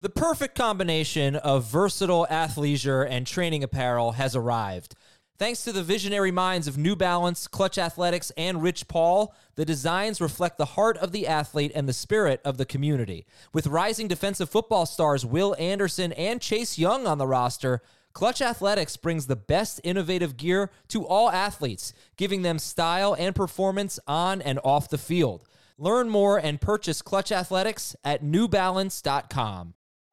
The perfect combination of versatile athleisure and training apparel has arrived. Thanks to the visionary minds of New Balance, Clutch Athletics, and Rich Paul, the designs reflect the heart of the athlete and the spirit of the community. With rising defensive football stars Will Anderson and Chase Young on the roster, Clutch Athletics brings the best innovative gear to all athletes, giving them style and performance on and off the field. Learn more and purchase Clutch Athletics at newbalance.com.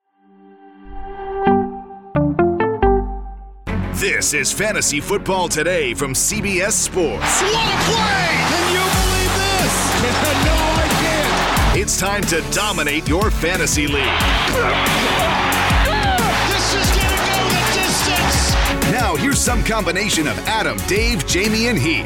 This is Fantasy Football Today from CBS Sports. What a play! Can you believe this? No, I can't. It's time to dominate your fantasy league. This is going to go the distance. Now, here's some combination of Adam, Dave, Jamie, and Heath.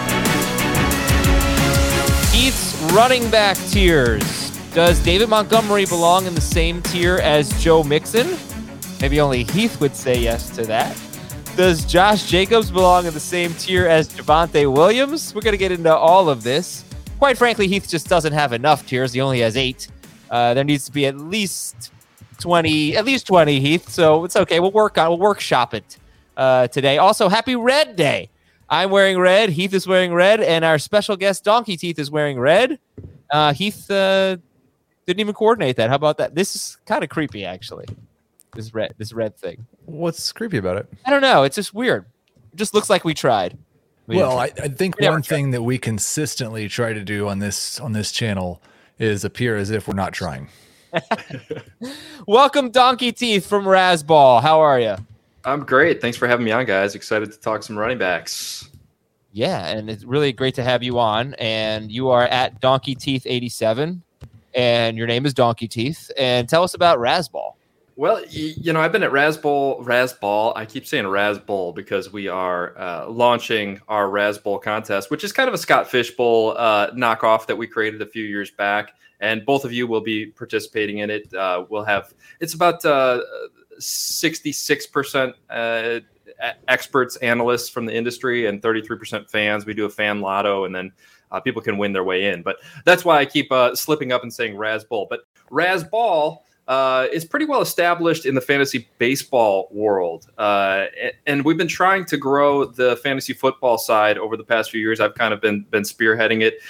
Heath's running back tiers. Does David Montgomery belong in the same tier as Joe Mixon? Maybe only Heath would say yes to that. Does Josh Jacobs belong in the same tier as Javonte Williams? We're going to get into all of this. Quite frankly, Heath just doesn't have enough tiers. He only has 8. There needs to be at least 20, Heath. So it's okay. We'll workshop it today. Also, happy Red Day. I'm wearing red. Heath is wearing red. And our special guest, Donkey Teeth, is wearing red. Heath didn't even coordinate that. How about that? This is kind of creepy, actually. This red thing. What's creepy about it? I don't know. It's just weird. It just looks like we tried. I think one thing that we consistently try to do on this channel is appear as if we're not trying. Welcome, Donkey Teeth from Razzball. How are you? I'm great. Thanks for having me on, guys. Excited to talk some running backs. Yeah, and it's really great to have you on. And you are at Donkey Teeth 87, and your name is Donkey Teeth. And tell us about Razzball. Well, I've been at Razzball. I keep saying Razzball because we are launching our Razzball contest, which is kind of a Scott Fishbowl knockoff that we created a few years back. And both of you will be participating in it. It's about 66% experts, analysts from the industry, and 33% fans. We do a fan lotto, and then people can win their way in. But that's why I keep slipping up and saying Razzball. But Razzball is pretty well established in the fantasy baseball world. And we've been trying to grow the fantasy football side over the past few years. I've kind of been spearheading it.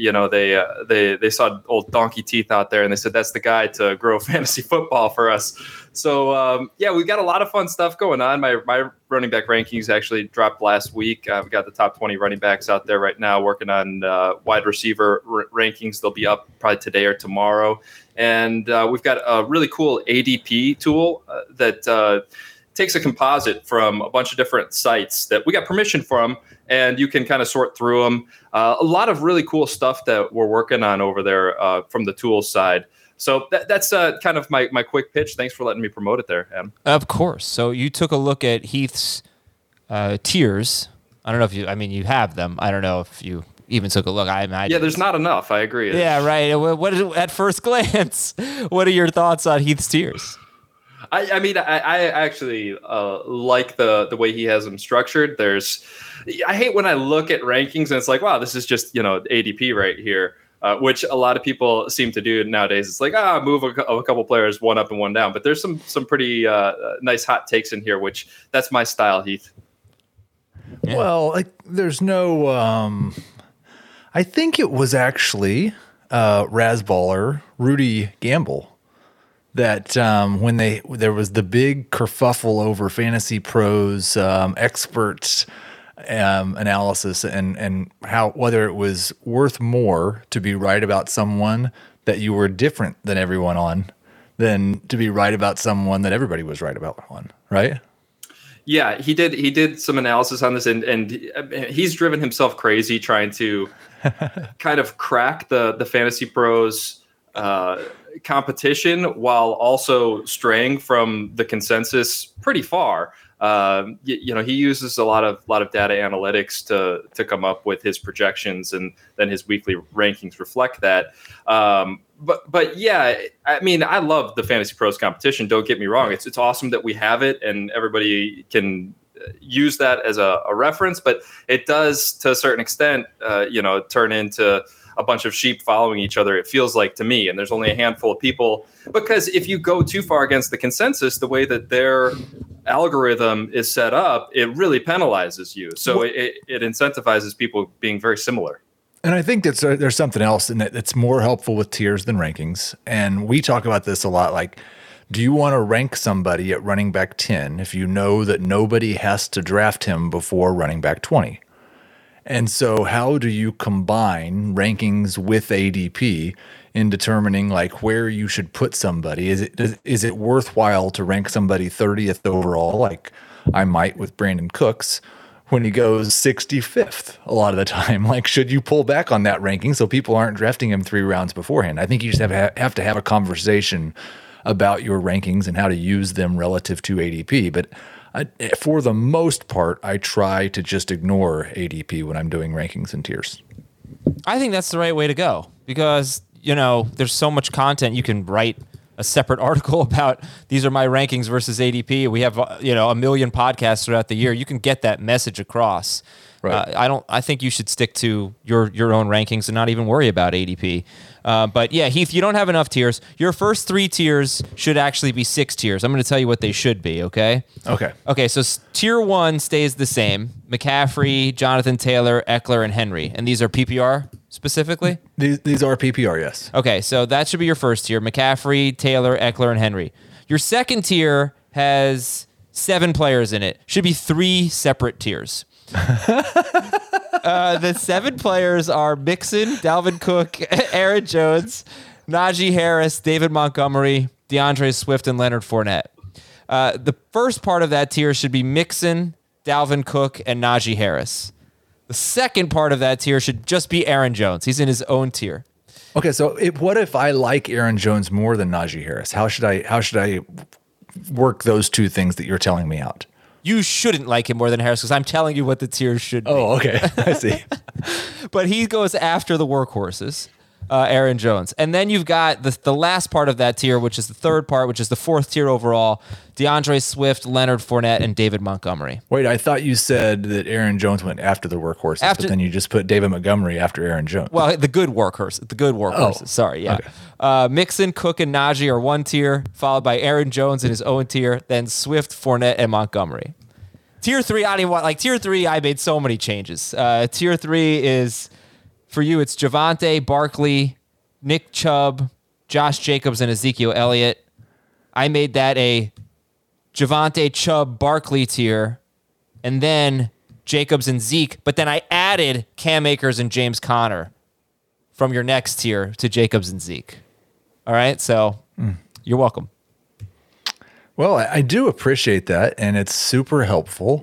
They saw old Donkey Teeth out there and they said, that's the guy to grow fantasy football for us. So, we've got a lot of fun stuff going on. My running back rankings actually dropped last week. I've got the top 20 running backs out there right now, working on wide receiver rankings. They'll be up probably today or tomorrow. And we've got a really cool ADP tool that takes a composite from a bunch of different sites that we got permission from, and you can kind of sort through them. A lot of really cool stuff that we're working on over there from the tools side. So that's kind of my quick pitch. Thanks for letting me promote it there, Adam. Of course. So you took a look at Heath's tiers. I don't know if you have them. I don't know if you even took a look. Yeah, there's not enough. I agree. Yeah, right. What is at first glance? What are your thoughts on Heath's tiers? I actually like the way he has them structured. I hate when I look at rankings and it's like, wow, this is just ADP right here. Which a lot of people seem to do nowadays. It's like, move a couple players one up and one down. But there's some pretty nice hot takes in here, which that's my style, Heath. Yeah. Well, there's no. I think it was actually Razzballer Rudy Gamble that when there was the big kerfuffle over Fantasy Pros experts. Analysis and how whether it was worth more to be right about someone that you were different than everyone on than to be right about someone that everybody was right about on, right? Yeah, he did some analysis on this, and he's driven himself crazy trying to kind of crack the Fantasy Pros competition while also straying from the consensus pretty far. He uses a lot of data analytics to come up with his projections, and then his weekly rankings reflect that. But yeah, I mean, I love the Fantasy Pros competition. Don't get me wrong; it's awesome that we have it, and everybody can use that as a reference. But it does, to a certain extent, turn into a bunch of sheep following each other, it feels like to me, and there's only a handful of people, because if you go too far against the consensus, the way that their algorithm is set up, it really penalizes you. So it incentivizes people being very similar. And I think there's something else in that it's more helpful with tiers than rankings. And we talk about this a lot. Like, do you want to rank somebody at running back 10 if you know that nobody has to draft him before running back 20? And so how do you combine rankings with ADP in determining like where you should put somebody? Is it worthwhile to rank somebody 30th overall, like I might with Brandon Cooks, when he goes 65th a lot of the time? Like, should you pull back on that ranking so people aren't drafting him 3 rounds beforehand? I think you just have to have a conversation about your rankings and how to use them relative to ADP. But for the most part, I try to just ignore ADP when I'm doing rankings and tiers. I think that's the right way to go because, there's so much content. You can write a separate article about these are my rankings versus ADP. We have, a million podcasts throughout the year. You can get that message across. Right. I think you should stick to your own rankings and not even worry about ADP. But yeah, Heath, you don't have enough tiers. Your first 3 tiers should actually be 6 tiers. I'm going to tell you what they should be, okay? Okay, so tier 1 stays the same. McCaffrey, Jonathan Taylor, Eckler, and Henry. And these are PPR specifically? These are PPR, yes. Okay, so that should be your first tier. McCaffrey, Taylor, Eckler, and Henry. Your second tier has 7 players in it. Should be 3 separate tiers. The 7 players are Mixon, Dalvin Cook, Aaron Jones, Najee Harris, David Montgomery, DeAndre Swift, and Leonard Fournette. The first part of that tier should be Mixon, Dalvin Cook, and Najee Harris. The second part of that tier should just be Aaron Jones. He's in his own tier. Okay, so what if I like Aaron Jones more than Najee Harris? How should I work those 2 things that you're telling me out? You shouldn't like him more than Harris because I'm telling you what the tiers should be. Oh, okay. I see. But he goes after the workhorses, Aaron Jones. And then you've got the last part of that tier, which is the third part, which is the 4th tier overall, DeAndre Swift, Leonard Fournette, and David Montgomery. Wait, I thought you said that Aaron Jones went after the workhorses, but then you just put David Montgomery after Aaron Jones. Well, the good workhorses. Oh, sorry, yeah. Okay. Mixon, Cook, and Najee are 1 tier, followed by Aaron Jones in his own tier, then Swift, Fournette, and Montgomery. Tier 3, I don't even want, tier 3, I made so many changes. Tier 3 is, for you, it's Javonte, Barkley, Nick Chubb, Josh Jacobs, and Ezekiel Elliott. I made that a Javonte, Chubb, Barkley tier, and then Jacobs and Zeke, but then I added Cam Akers and James Conner from your next tier to Jacobs and Zeke. All right, so you're welcome. Well, I do appreciate that, and it's super helpful.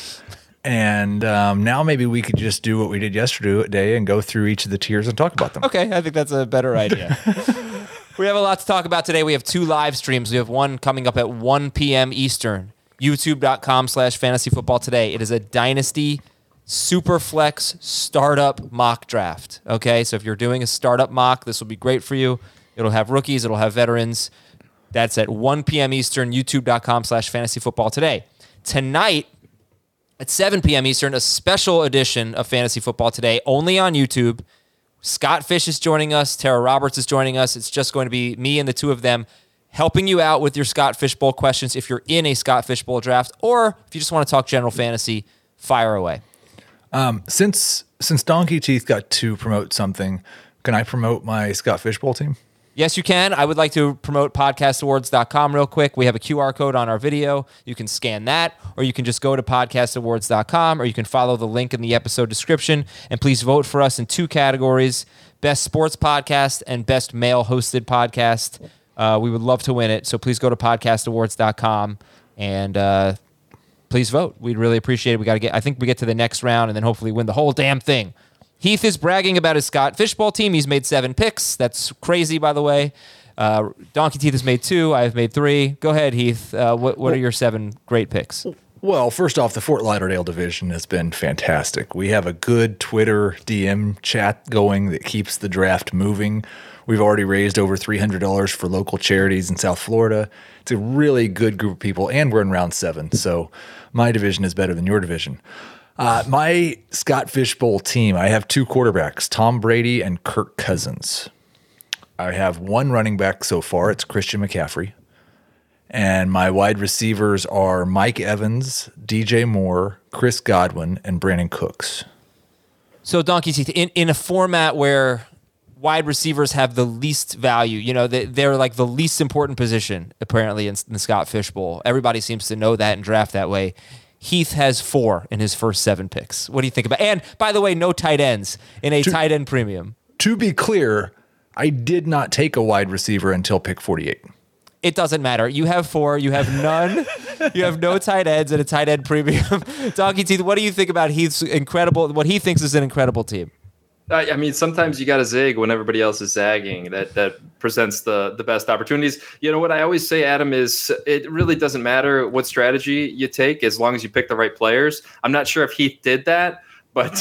And now maybe we could just do what we did yesterday and go through each of the tiers and talk about them. Okay, I think that's a better idea. We have a lot to talk about today. We have 2 live streams. We have one coming up at 1 p.m. Eastern, youtube.com/fantasyfootball today. It is a Dynasty Superflex startup mock draft. Okay, so if you're doing a startup mock, this will be great for you. It'll have rookies. It'll have veterans. That's at 1 p.m. Eastern, youtube.com/fantasyfootball today. Tonight, at 7 p.m. Eastern, a special edition of Fantasy Football Today, only on YouTube. Scott Fish is joining us. Tara Roberts is joining us. It's just going to be me and the 2 of them helping you out with your Scott Fish Bowl questions if you're in a Scott Fish Bowl draft, or if you just want to talk general fantasy, fire away. Since Donkey Teeth got to promote something, can I promote my Scott Fish Bowl team? Yes, you can. I would like to promote podcastawards.com real quick. We have a QR code on our video. You can scan that, or you can just go to podcastawards.com, or you can follow the link in the episode description. And please vote for us in 2 categories, Best Sports Podcast and Best Male-Hosted Podcast. We would love to win it, so please go to podcastawards.com and please vote. We'd really appreciate it. I think we get to the next round and then hopefully win the whole damn thing. Heath is bragging about his Scott Fish Bowl team. He's made 7 picks. That's crazy, by the way. Donkey Teeth has made 2. I've made 3. Go ahead, Heath. What are your 7 great picks? Well, first off, the Fort Lauderdale division has been fantastic. We have a good Twitter DM chat going that keeps the draft moving. We've already raised over $300 for local charities in South Florida. It's a really good group of people, and we're in round 7, so my division is better than your division. My Scott Fishbowl team, I have 2 quarterbacks, Tom Brady and Kirk Cousins. I have 1 running back so far. It's Christian McCaffrey. And my wide receivers are Mike Evans, DJ Moore, Chris Godwin, and Brandon Cooks. So Donkey Teeth, in a format where wide receivers have the least value, they're like the least important position, apparently, in the Scott Fishbowl. Everybody seems to know that and draft that way. Heath has 4 in his first 7 picks. What do you think about? And by the way, no tight ends in a tight end premium. To be clear, I did not take a wide receiver until pick 48. It doesn't matter. You have 4. You have none. You have no tight ends and a tight end premium. Donkey Teeth, what do you think about Heath's what he thinks is an incredible team? I mean, sometimes you got to zig when everybody else is zagging. That presents the best opportunities. You know what I always say, Adam, is it really doesn't matter what strategy you take as long as you pick the right players. I'm not sure if Heath did that, but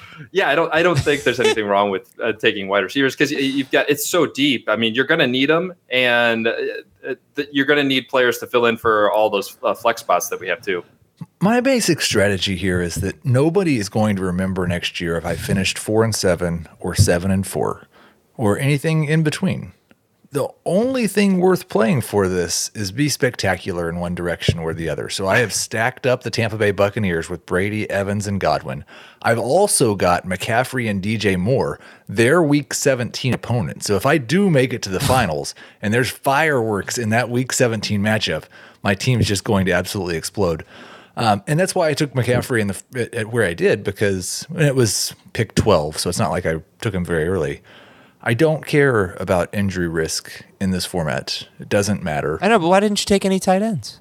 I don't think there's anything wrong with taking wide receivers because it's so deep. I mean, you're going to need them, and you're going to need players to fill in for all those flex spots that we have too. My basic strategy here is that nobody is going to remember next year if I finished 4-7 or 7-4 or anything in between. The only thing worth playing for this is be spectacular in one direction or the other. So I have stacked up the Tampa Bay Buccaneers with Brady, Evans, and Godwin. I've also got McCaffrey and DJ Moore, their Week 17 opponent. So if I do make it to the finals and there's fireworks in that Week 17 matchup, my team is just going to absolutely explode. And that's why I took McCaffrey at where I did, because it was pick 12, so it's not like I took him very early. I don't care about injury risk in this format. It doesn't matter. I know, but why didn't you take any tight ends?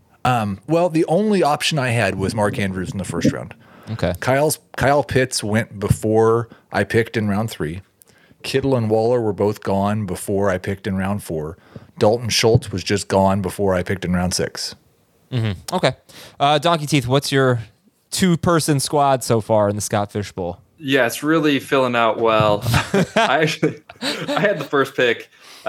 Well, the only option I had was Mark Andrews in the first round. Okay. Kyle Pitts went before I picked in round 3. Kittle and Waller were both gone before I picked in round 4. Dalton Schultz was just gone before I picked in round 6. Mm-hmm. Okay. Donkey Teeth, what's your 2-person squad so far in the Scott Fishbowl? Yeah, it's really filling out well. I had the first pick,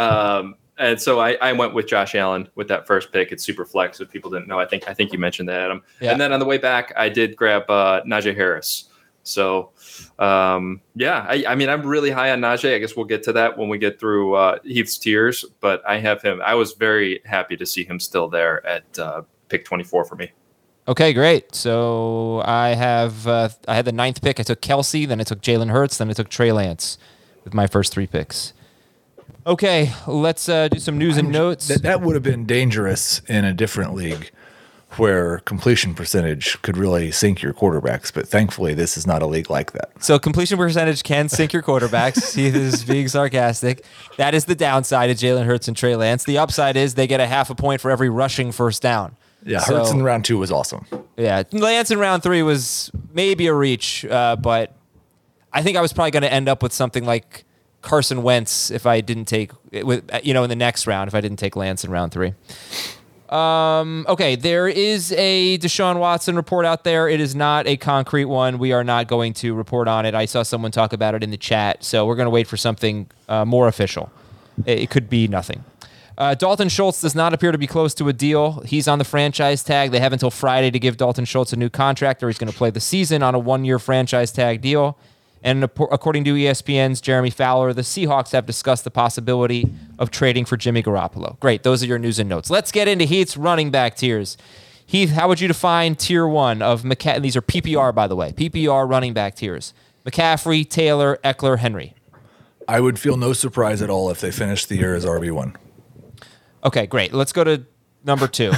and so I went with Josh Allen with that first pick. It's super flex. If people didn't know, I think you mentioned that, Adam. Yeah. And then on the way back, I did grab Najee Harris. So, I mean, I'm really high on Najee. I guess we'll get to that when we get through Heath's tiers. But I have him. I was very happy to see him still there at pick 24 for me. Okay, great. So I had the 9th pick. I took Kelsey, then I took Jalen Hurts, then I took Trey Lance with my first 3 picks. Okay, let's do some news and notes. That would have been dangerous in a different league where completion percentage could really sink your quarterbacks, but thankfully this is not a league like that. So completion percentage can sink your quarterbacks. He is being sarcastic. That is the downside of Jalen Hurts and Trey Lance. The upside is they get a half a point for every rushing first down. Yeah, Hurts in round 2 was awesome. Yeah, Lance in round 3 was maybe a reach, but I think I was probably going to end up with something like Carson Wentz if I didn't take in the next round if I didn't take Lance in round 3. Okay, there is a Deshaun Watson report out there. It is not a concrete one. We are not going to report on it. I saw someone talk about it in the chat, so we're going to wait for something more official. It could be nothing. Dalton Schultz does not appear to be close to a deal. He's on the franchise tag. They have until Friday to give Dalton Schultz a new contract, or he's going to play the season on a 1-year franchise tag deal. And according to ESPN's Jeremy Fowler, the Seahawks have discussed the possibility of trading for Jimmy Garoppolo. Great. Those are your news and notes. Let's get into Heath's running back tiers. Heath, how would you define tier 1 of McCaffrey? These are PPR, by the way. PPR running back tiers. McCaffrey, Taylor, Eckler, Henry. I would feel no surprise at all if they finished the year as RB1. Okay, great. Let's go to number 2.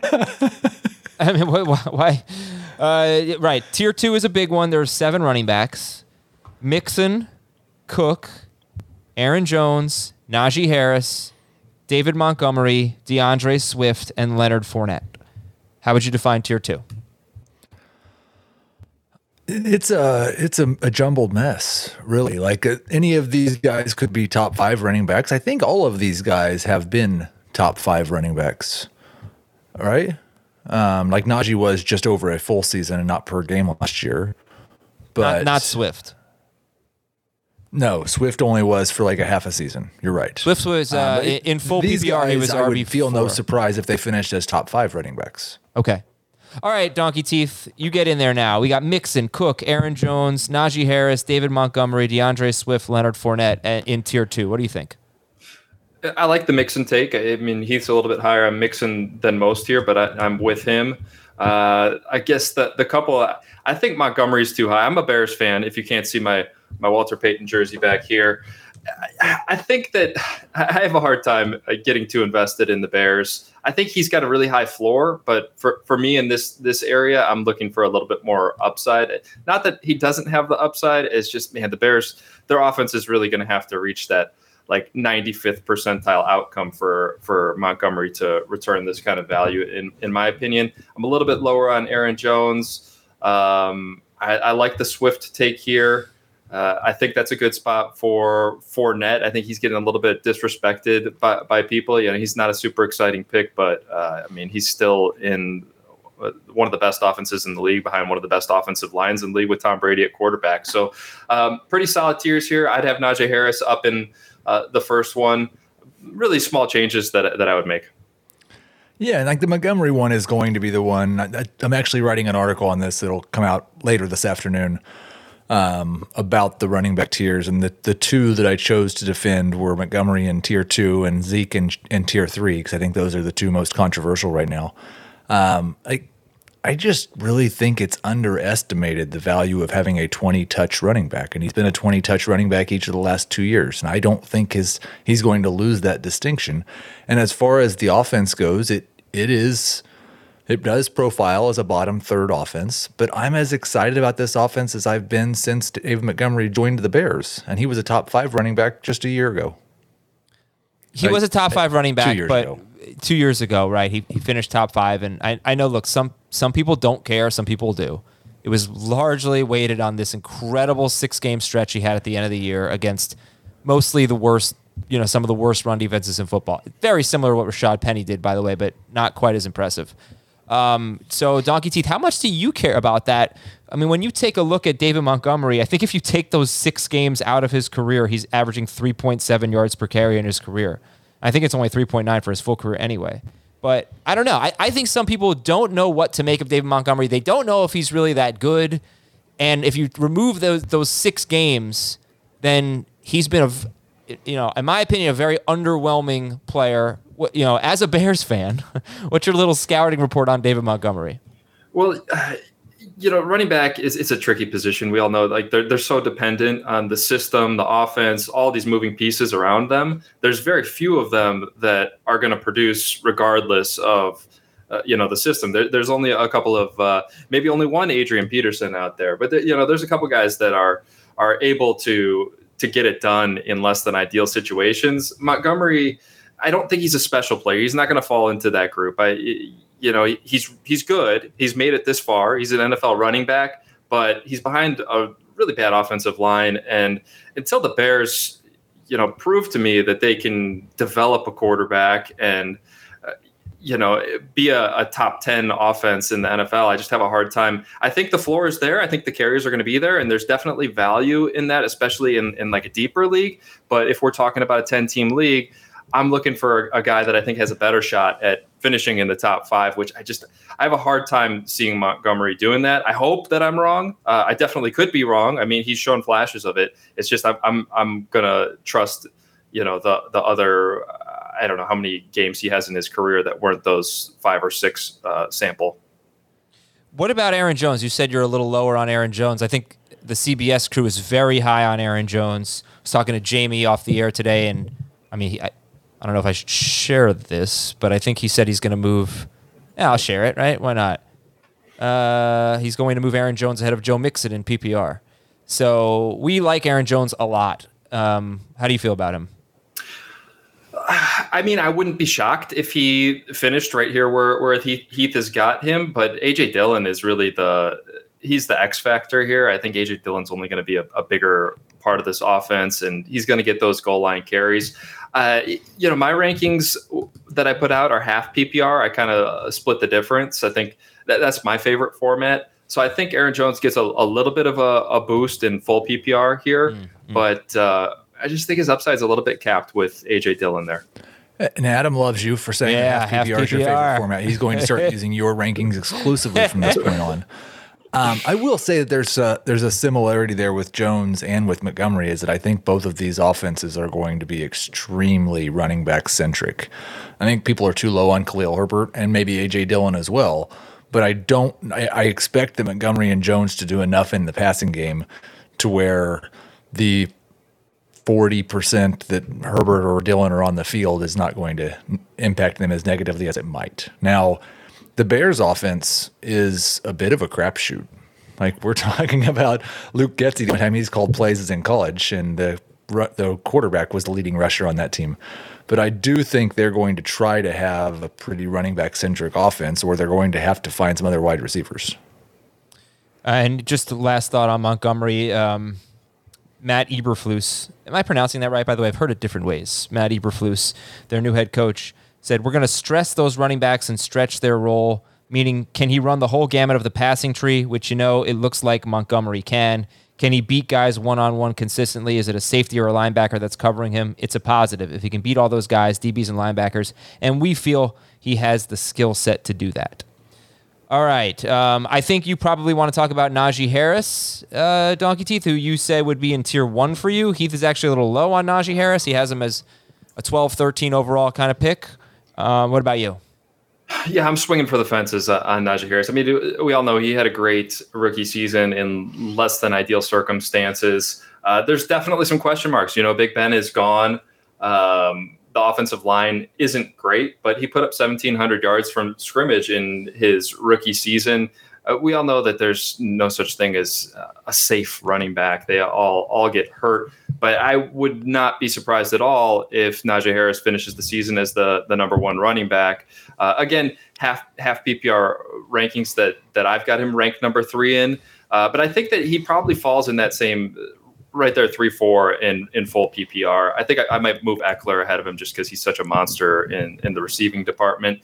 I mean, why? Right. Tier 2 is a big one. There's 7 running backs. Mixon, Cook, Aaron Jones, Najee Harris, David Montgomery, DeAndre Swift, and Leonard Fournette. How would you define tier 2? It's a jumbled mess, really. Like any of these guys could be top 5 running backs. I think all of these guys have been top 5 running backs, right? Like Najee was just over a full season and not per game last year. But not Swift. No, Swift only was for like a half a season. You're right. Swift was in full PPR. He was RB4. I would feel no surprise if they finished as top 5 running backs. Okay. All right, Donkey Teeth, you get in there now. We got Mixon, Cook, Aaron Jones, Najee Harris, David Montgomery, DeAndre Swift, Leonard Fournette in tier 2. What do you think? I like the Mixon take. I mean, Heath's a little bit higher on Mixon than most here, but I'm with him. I guess the couple, I think Montgomery's too high. I'm a Bears fan, if you can't see my Walter Payton jersey back here. I think that I have a hard time getting too invested in the Bears. I think he's got a really high floor, but for me in this area, I'm looking for a little bit more upside. Not that he doesn't have the upside. It's just, man, the Bears, their offense is really going to have to reach that like 95th percentile outcome for Montgomery to return this kind of value. In my opinion, I'm a little bit lower on Aaron Jones. I like the Swift take here. I think that's a good spot for Fournette. I think he's getting a little bit disrespected by people. You know, he's not a super exciting pick, but I mean, he's still in one of the best offenses in the league, behind one of the best offensive lines in the league with Tom Brady at quarterback. So pretty solid tiers here. I'd have Najee Harris up in the first one. Really small changes that I would make. Yeah, and like the Montgomery one is going to be the one. I'm actually writing an article on this that'll come out later this afternoon. About the running back tiers, and the two that I chose to defend were Montgomery in tier 2 and Zeke in tier 3, because I think those are the two most controversial right now. I just really think it's underestimated the value of having a 20-touch running back, and he's been a 20-touch running back each of the last 2 years, and I don't think he's going to lose that distinction. And as far as the offense goes, it does profile as a bottom third offense, but I'm as excited about this offense as I've been since David Montgomery joined the Bears, and he was a top 5 running back just a year ago. He was a top 5 running back, 2 years but ago. 2 years ago, right? He finished top 5, and I know. Look, some people don't care, some people do. It was largely weighted on this incredible 6-game stretch he had at the end of the year against mostly the worst, some of the worst run defenses in football. Very similar to what Rashad Penny did, by the way, but not quite as impressive. So Donkey Teeth, how much do you care about that? I mean, when you take a look at David Montgomery, I think if you take those 6 games out of his career, he's averaging 3.7 yards per carry in his career. I think it's only 3.9 for his full career anyway. But I don't know. I think some people don't know what to make of David Montgomery. They don't know if he's really that good. And if you remove those 6 games, then he's been in my opinion, a very underwhelming player. As a Bears fan, what's your little scouting report on David Montgomery? Well, running back it's a tricky position. We all know, like they're so dependent on the system, the offense, all these moving pieces around them. There's very few of them that are going to produce regardless of the system. There's only a couple of maybe only one Adrian Peterson out there, but there's a couple guys that are able to get it done in less than ideal situations. Montgomery, I don't think he's a special player. He's not going to fall into that group. He's good. He's made it this far. He's an NFL running back, but he's behind a really bad offensive line. And until the Bears, prove to me that they can develop a quarterback and, be a top 10 offense in the NFL, I just have a hard time. I think the floor is there. I think the carriers are going to be there, and there's definitely value in that, especially in like a deeper league. But if we're talking about a 10-team league, I'm looking for a guy that I think has a better shot at finishing in the top 5, which I have a hard time seeing Montgomery doing that. I hope that I'm wrong. I definitely could be wrong. I mean, he's shown flashes of it. It's just I'm gonna trust the other. I don't know how many games he has in his career that weren't those 5 or 6 sample. What about Aaron Jones? You said you're a little lower on Aaron Jones. I think the CBS crew is very high on Aaron Jones. I was talking to Jamie off the air today, and I mean, I don't know if I should share this, but I think he said he's going to move. Yeah, I'll share it, right? Why not? He's going to move Aaron Jones ahead of Joe Mixon in PPR. So we like Aaron Jones a lot. How do you feel about him? I mean, I wouldn't be shocked if he finished right here where Heath has got him, but A.J. Dillon is really he's the X factor here. I think A.J. Dillon's only going to be a bigger part of this offense, and he's going to get those goal line carries. My rankings that I put out are half PPR. I kind of split the difference. I think that's my favorite format. So I think Aaron Jones gets a little bit of a boost in full PPR here, but I just think his upside is a little bit capped with A.J. Dillon there. And Adam loves you for saying Yeah, half PPR is your favorite PPR. format. He's going to start using your rankings exclusively from this point on. I will say that there's a similarity there with Jones and with Montgomery, is that I think both of these offenses are going to be extremely running back centric. I think people are too low on Khalil Herbert and maybe A.J. Dillon as well, but I expect that Montgomery and Jones to do enough in the passing game to where the 40% that Herbert or Dillon are on the field is not going to impact them as negatively as it might. Now, the Bears offense is a bit of a crapshoot. Like, we're talking about Luke Getsy, the time he's called plays is in college, and the quarterback was the leading rusher on that team. But I do think they're going to try to have a pretty running back centric offense, or they're going to have to find some other wide receivers. And just the last thought on Montgomery, Matt Eberflus. Am I pronouncing that right? By the way, I've heard it different ways. Matt Eberflus, their new head coach, said, we're going to stress those running backs and stretch their role, meaning can he run the whole gamut of the passing tree, which, it looks like Montgomery can. Can he beat guys one-on-one consistently? Is it a safety or a linebacker that's covering him? It's a positive. If he can beat all those guys, DBs and linebackers, and we feel he has the skill set to do that. All right. I think you probably want to talk about Najee Harris, Donkey Teeth, who you said would be in tier 1 for you. Heath is actually a little low on Najee Harris. He has him as a 12-13 overall kind of pick. What about you? Yeah, I'm swinging for the fences on Najee Harris. I mean, we all know he had a great rookie season in less than ideal circumstances. There's definitely some question marks. Big Ben is gone. The offensive line isn't great, but he put up 1,700 yards from scrimmage in his rookie season. We all know that there's no such thing as a safe running back. They all get hurt. But I would not be surprised at all if Najee Harris finishes the season as the number 1 running back. Again, half PPR rankings that I've got him ranked number 3 in. But I think that he probably falls in that same right there, 3-4 in full PPR. I think I might move Eckler ahead of him just because he's such a monster in the receiving department.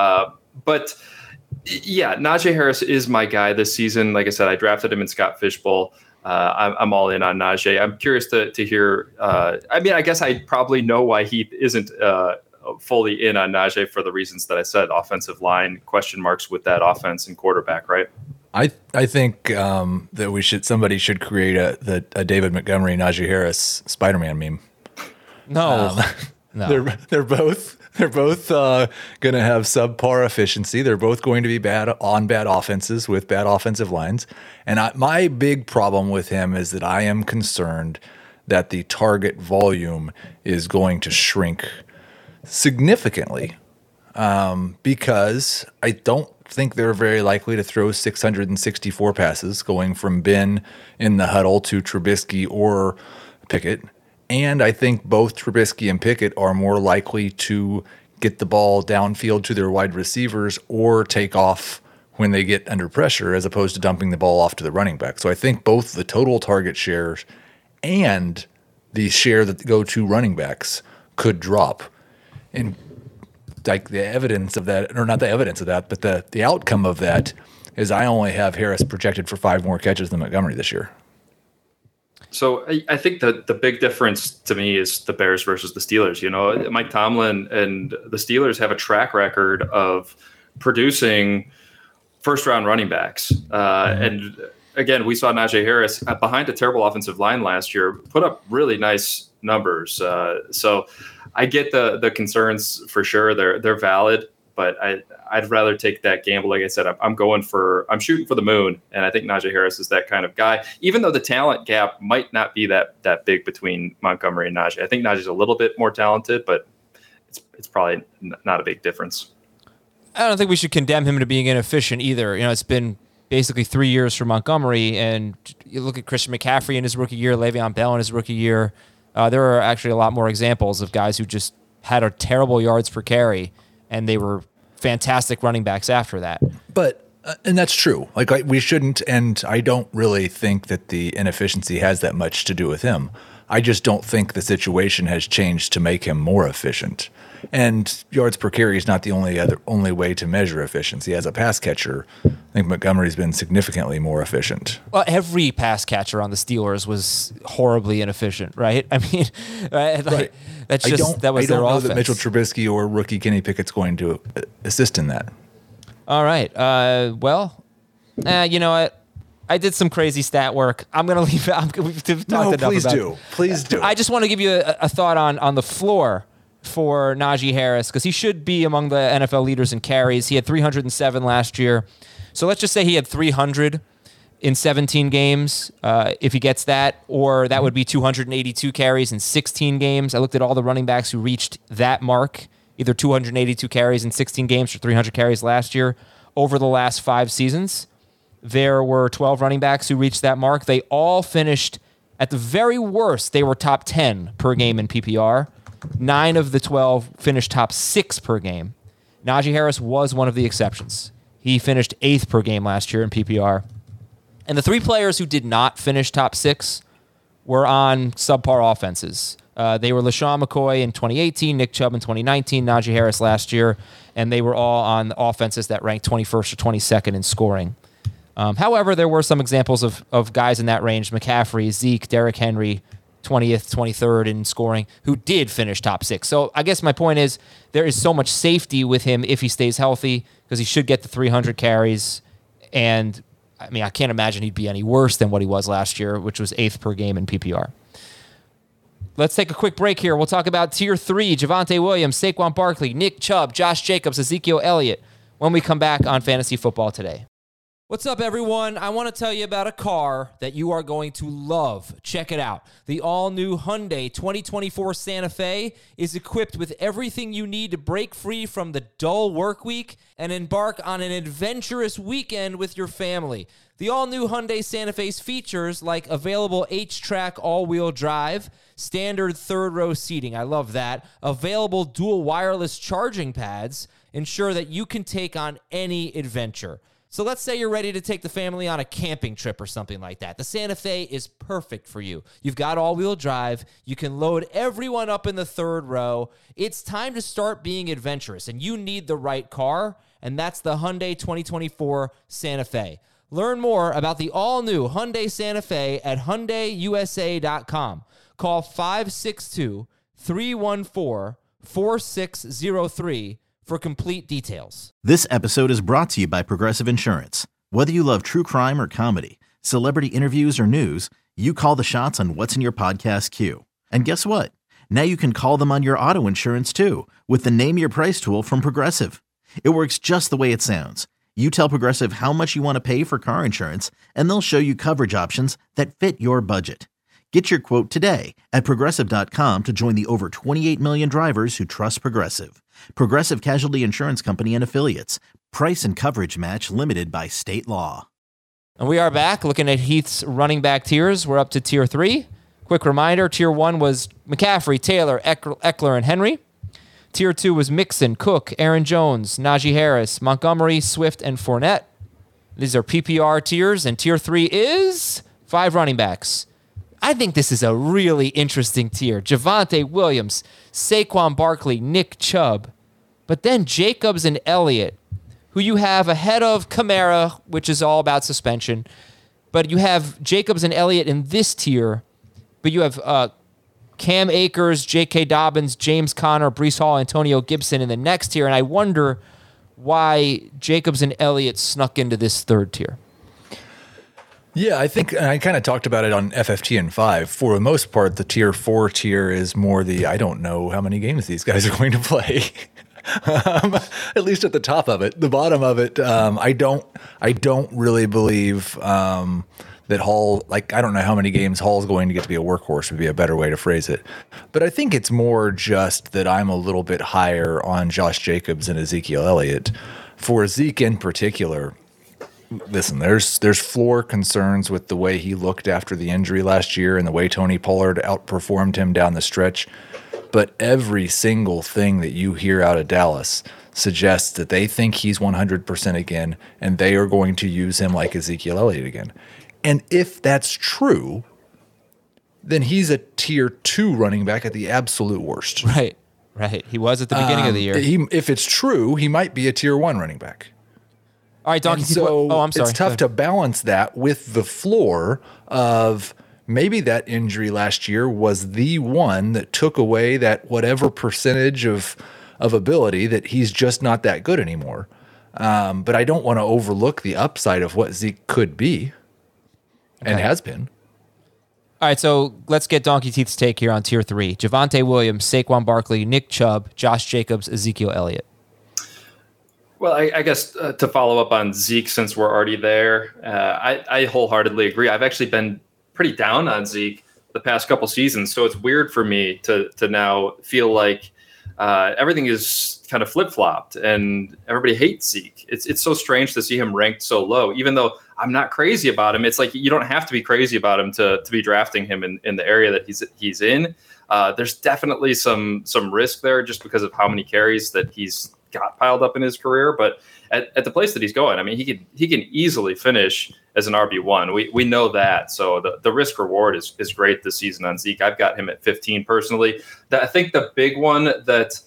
But yeah, Najee Harris is my guy this season. Like I said, I drafted him in Scott Fishbowl. I'm all in on Najee. I'm curious to hear. I guess I probably know why he isn't fully in on Najee for the reasons that I said. Offensive line, question marks with that offense and quarterback, right? I think that somebody should create a David Montgomery, Najee Harris Spider-Man meme. No. They're both going to have subpar efficiency. They're both going to be bad offenses with bad offensive lines. And my big problem with him is that I am concerned that the target volume is going to shrink significantly because I don't think they're very likely to throw 664 passes going from Ben in the huddle to Trubisky or Pickett. And I think both Trubisky and Pickett are more likely to get the ball downfield to their wide receivers or take off when they get under pressure as opposed to dumping the ball off to the running back. So I think both the total target shares and the share that go to running backs could drop. And like the evidence of that, or not the evidence of that, but the outcome of that is I only have Harris projected for 5 more catches than Montgomery this year. So I think that the big difference to me is the Bears versus the Steelers. Mike Tomlin and the Steelers have a track record of producing first-round running backs. And again, we saw Najee Harris behind a terrible offensive line last year put up really nice numbers. So I get the concerns for sure. They're valid, but I'd rather take that gamble. Like I said, I'm shooting for the moon, and I think Najee Harris is that kind of guy. Even though the talent gap might not be that big between Montgomery and Najee, I think Najee's a little bit more talented, but it's probably not a big difference. I don't think we should condemn him to being inefficient either. It's been basically 3 years for Montgomery, and you look at Christian McCaffrey in his rookie year, Le'Veon Bell in his rookie year. There are actually a lot more examples of guys who just had a terrible yards per carry, and they were fantastic running backs after that. But and that's true. We shouldn't, and I don't really think that the inefficiency has that much to do with him. I just don't think the situation has changed to make him more efficient. And yards per carry is not the only way to measure efficiency. As a pass catcher, I think Montgomery's been significantly more efficient. Well, every pass catcher on the Steelers was horribly inefficient, right? I mean, right. That was their offense. I don't know that Mitchell Trubisky or rookie Kenny Pickett's going to assist in that. All right. You know what? I did some crazy stat work. I'm going to leave it. We've talked enough about it. Please do. I just want to give you a thought on the floor for Najee Harris, because he should be among the NFL leaders in carries. He had 307 last year. So let's just say he had 300 in 17 games, if he gets that, or that would be 282 carries in 16 games. I looked at all the running backs who reached that mark, either 282 carries in 16 games or 300 carries last year over the last 5 seasons. There were 12 running backs who reached that mark. They all finished, at the very worst, they were top 10 per game in PPR. 9 of the 12 finished top 6 per game. Najee Harris was one of the exceptions. He finished 8th per game last year in PPR. And the 3 players who did not finish top 6 were on subpar offenses. They were LaShawn McCoy in 2018, Nick Chubb in 2019, Najee Harris last year, and they were all on offenses that ranked 21st or 22nd in scoring. However, there were some examples of guys in that range, McCaffrey, Zeke, Derrick Henry, 20th, 23rd in scoring, who did finish top 6. So I guess my point is there is so much safety with him if he stays healthy, because he should get the 300 carries. And I mean, I can't imagine he'd be any worse than what he was last year, which was 8th per game in PPR. Let's take a quick break here. We'll talk about Tier 3, Javonte Williams, Saquon Barkley, Nick Chubb, Josh Jacobs, Ezekiel Elliott, when we come back on Fantasy Football Today. What's up, everyone? I want to tell you about a car that you are going to love. Check it out. The all-new Hyundai 2024 Santa Fe is equipped with everything you need to break free from the dull work week and embark on an adventurous weekend with your family. The all-new Hyundai Santa Fe's features like available H-Track all-wheel drive, standard third-row seating, I love that, available dual wireless charging pads, ensure that you can take on any adventure. So let's say you're ready to take the family on a camping trip or something like that. The Santa Fe is perfect for you. You've got all-wheel drive. You can load everyone up in the third row. It's time to start being adventurous, and you need the right car, and that's the Hyundai 2024 Santa Fe. Learn more about the all-new Hyundai Santa Fe at HyundaiUSA.com. Call 562-314-4603 for complete details. This episode is brought to you by Progressive Insurance. Whether you love true crime or comedy, celebrity interviews or news, you call the shots on what's in your podcast queue. And guess what? Now you can call them on your auto insurance too with the Name Your Price tool from Progressive. It works just the way it sounds. You tell Progressive how much you want to pay for car insurance, and they'll show you coverage options that fit your budget. Get your quote today at Progressive.com to join the over 28 million drivers who trust Progressive. Progressive Casualty Insurance Company and Affiliates. Price and coverage match limited by state law. And we are back looking at Heath's running back tiers. We're up to Tier 3. Quick reminder, Tier 1 was McCaffrey, Taylor, Eckler, and Henry. Tier 2 was Mixon, Cook, Aaron Jones, Najee Harris, Montgomery, Swift, and Fournette. These are PPR tiers, and Tier 3 is 5 running backs. I think this is a really interesting tier. Javonte Williams, Saquon Barkley, Nick Chubb. But then Jacobs and Elliott, who you have ahead of Kamara, which is all about suspension. But you have Jacobs and Elliott in this tier. But you have Cam Akers, J.K. Dobbins, James Conner, Breece Hall, Antonio Gibson in the next tier. And I wonder why Jacobs and Elliott snuck into this third tier. Yeah, I think I kind of talked about it on FFTN 5. For the most part, the Tier 4 tier is more I don't know how many games these guys are going to play. At least at the top of it. The bottom of it, I don't really believe that Hall, I don't know how many games Hall's going to get to be a workhorse would be a better way to phrase it. But I think it's more just that I'm a little bit higher on Josh Jacobs and Ezekiel Elliott. For Zeke in particular, listen, there's floor concerns with the way he looked after the injury last year and the way Tony Pollard outperformed him down the stretch. But every single thing that you hear out of Dallas suggests that they think he's 100% again, and they are going to use him like Ezekiel Elliott again. And if that's true, then he's a tier 2 running back at the absolute worst. Right. He was at the beginning of the year. If it's true, he might be a tier 1 running back. All right, Donkey. So I'm sorry. It's tough to balance that with the floor of maybe that injury last year was the one that took away that whatever percentage of ability that he's just not that good anymore. But I don't want to overlook the upside of what Zeke could be and has been. All right, so let's get Donkey Teeth's take here on tier 3. Javonte Williams, Saquon Barkley, Nick Chubb, Josh Jacobs, Ezekiel Elliott. Well, I guess to follow up on Zeke, since we're already there, I wholeheartedly agree. I've actually been pretty down on Zeke the past couple seasons, so it's weird for me to now feel like everything is kind of flip-flopped and everybody hates Zeke. It's so strange to see him ranked so low, even though I'm not crazy about him. It's like you don't have to be crazy about him to be drafting him in the area that he's in. There's definitely some risk there just because of how many carries that he's got piled up in his career, but at the place that he's going, I mean, he can easily finish as an RB1. We know that. So the risk reward is great this season on Zeke. I've got him at 15 personally. I think the big one that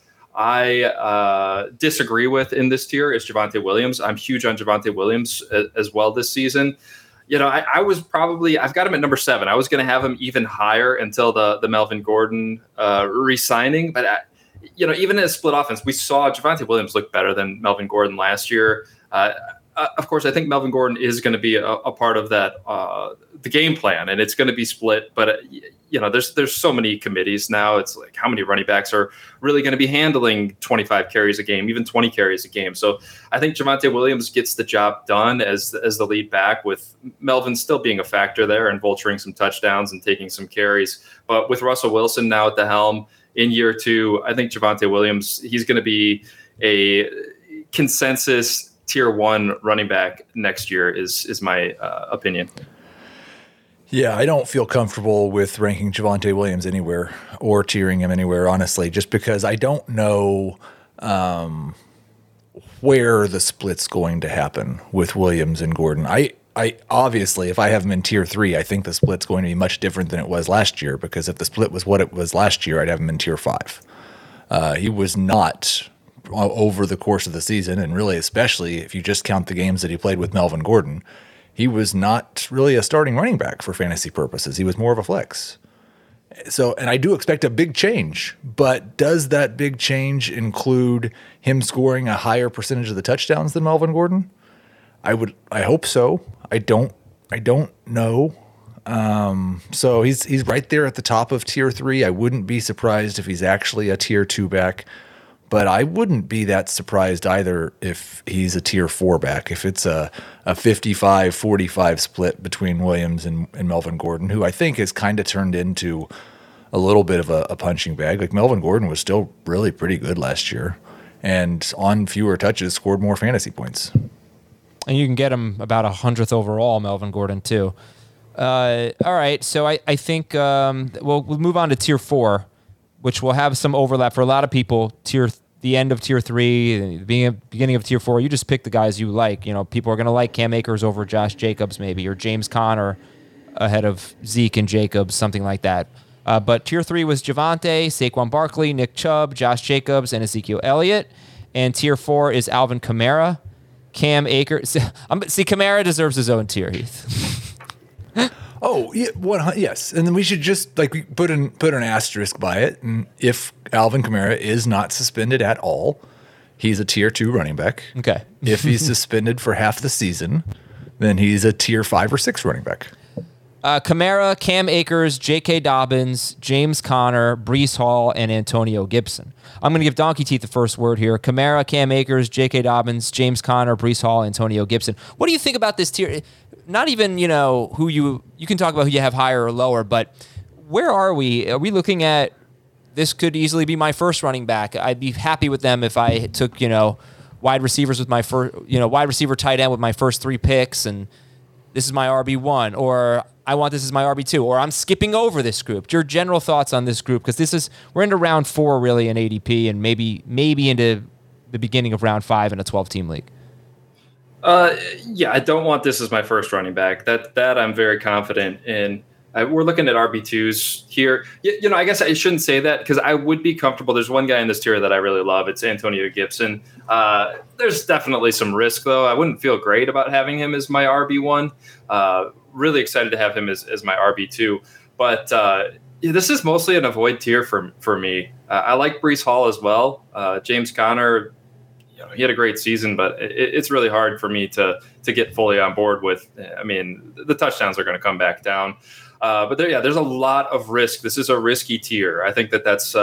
I disagree with in this tier is Javonte Williams. I'm huge on Javonte Williams as well this season. You know, I've got him at number 7. I was going to have him even higher until the Melvin Gordon re-signing, but even in a split offense, we saw Javonte Williams look better than Melvin Gordon last year. Of course, I think Melvin Gordon is going to be a part of that, the game plan, and it's going to be split. But there's so many committees now. It's like how many running backs are really going to be handling 25 carries a game, even 20 carries a game. So I think Javonte Williams gets the job done as the lead back, with Melvin still being a factor there and vulturing some touchdowns and taking some carries. But with Russell Wilson now at the helm in year 2, I think Javonte Williams, he's going to be a consensus tier 1 running back next year is my opinion. Yeah, I don't feel comfortable with ranking Javonte Williams anywhere or tiering him anywhere, honestly, just because I don't know where the split's going to happen with Williams and Gordon. I obviously, if I have him in tier 3, I think the split's going to be much different than it was last year, because if the split was what it was last year, I'd have him in tier 5. He was not over the course of the season, and really, especially if you just count the games that he played with Melvin Gordon, he was not really a starting running back for fantasy purposes. He was more of a flex. So, and I do expect a big change, but does that big change include him scoring a higher percentage of the touchdowns than Melvin Gordon? I hope so. I don't know. So he's right there at the top of tier 3. I wouldn't be surprised if he's actually a tier 2 back, but I wouldn't be that surprised either if he's a tier 4 back, if it's a 55-45 split between Williams and Melvin Gordon, who I think has kind of turned into a little bit of a punching bag. Like, Melvin Gordon was still really pretty good last year, and on fewer touches scored more fantasy points. And you can get him about 100th overall, Melvin Gordon, too. All right, so I think we'll move on to tier 4, which will have some overlap for a lot of people. The end of tier 3, the beginning of tier 4, you just pick the guys you like. You know, people are going to like Cam Akers over Josh Jacobs, maybe, or James Conner ahead of Zeke and Jacobs, something like that. But tier 3 was Javonte, Saquon Barkley, Nick Chubb, Josh Jacobs, and Ezekiel Elliott. And tier 4 is Alvin Kamara, Cam Akers. See, Kamara deserves his own tier, Heath. Oh, yeah, yes. And then we should just put an asterisk by it. And if Alvin Kamara is not suspended at all, he's a tier 2 running back. Okay. If he's suspended for half the season, then he's a tier 5 or 6 running back. Kamara, Cam Akers, J.K. Dobbins, James Conner, Breece Hall, and Antonio Gibson. I'm going to give Donkey Teeth the first word here. Kamara, Cam Akers, J.K. Dobbins, James Conner, Breece Hall, Antonio Gibson. What do you think about this tier? Not even, who you can talk about who you have higher or lower, but where are we? Are we looking at this could easily be my first running back? I'd be happy with them if I took, wide receivers with my first, wide receiver tight end with my first 3 picks, and this is my RB1, or I want this as my RB2, or I'm skipping over this group. Your general thoughts on this group, because we're into round 4 really in ADP, and maybe into the beginning of round 5 in a 12-team league. Yeah, I don't want this as my first running back. That I'm very confident in. we're looking at RB2s here. I guess I shouldn't say that because I would be comfortable. There's one guy in this tier that I really love. It's Antonio Gibson. There's definitely some risk, though. I wouldn't feel great about having him as my RB1. Really excited to have him as my RB2. But this is mostly an avoid tier for me. I like Breece Hall as well. James Conner, he had a great season, but it's really hard for me to get fully on board with. I mean, the touchdowns are going to come back down. But there's a lot of risk. This is a risky tier. I think that's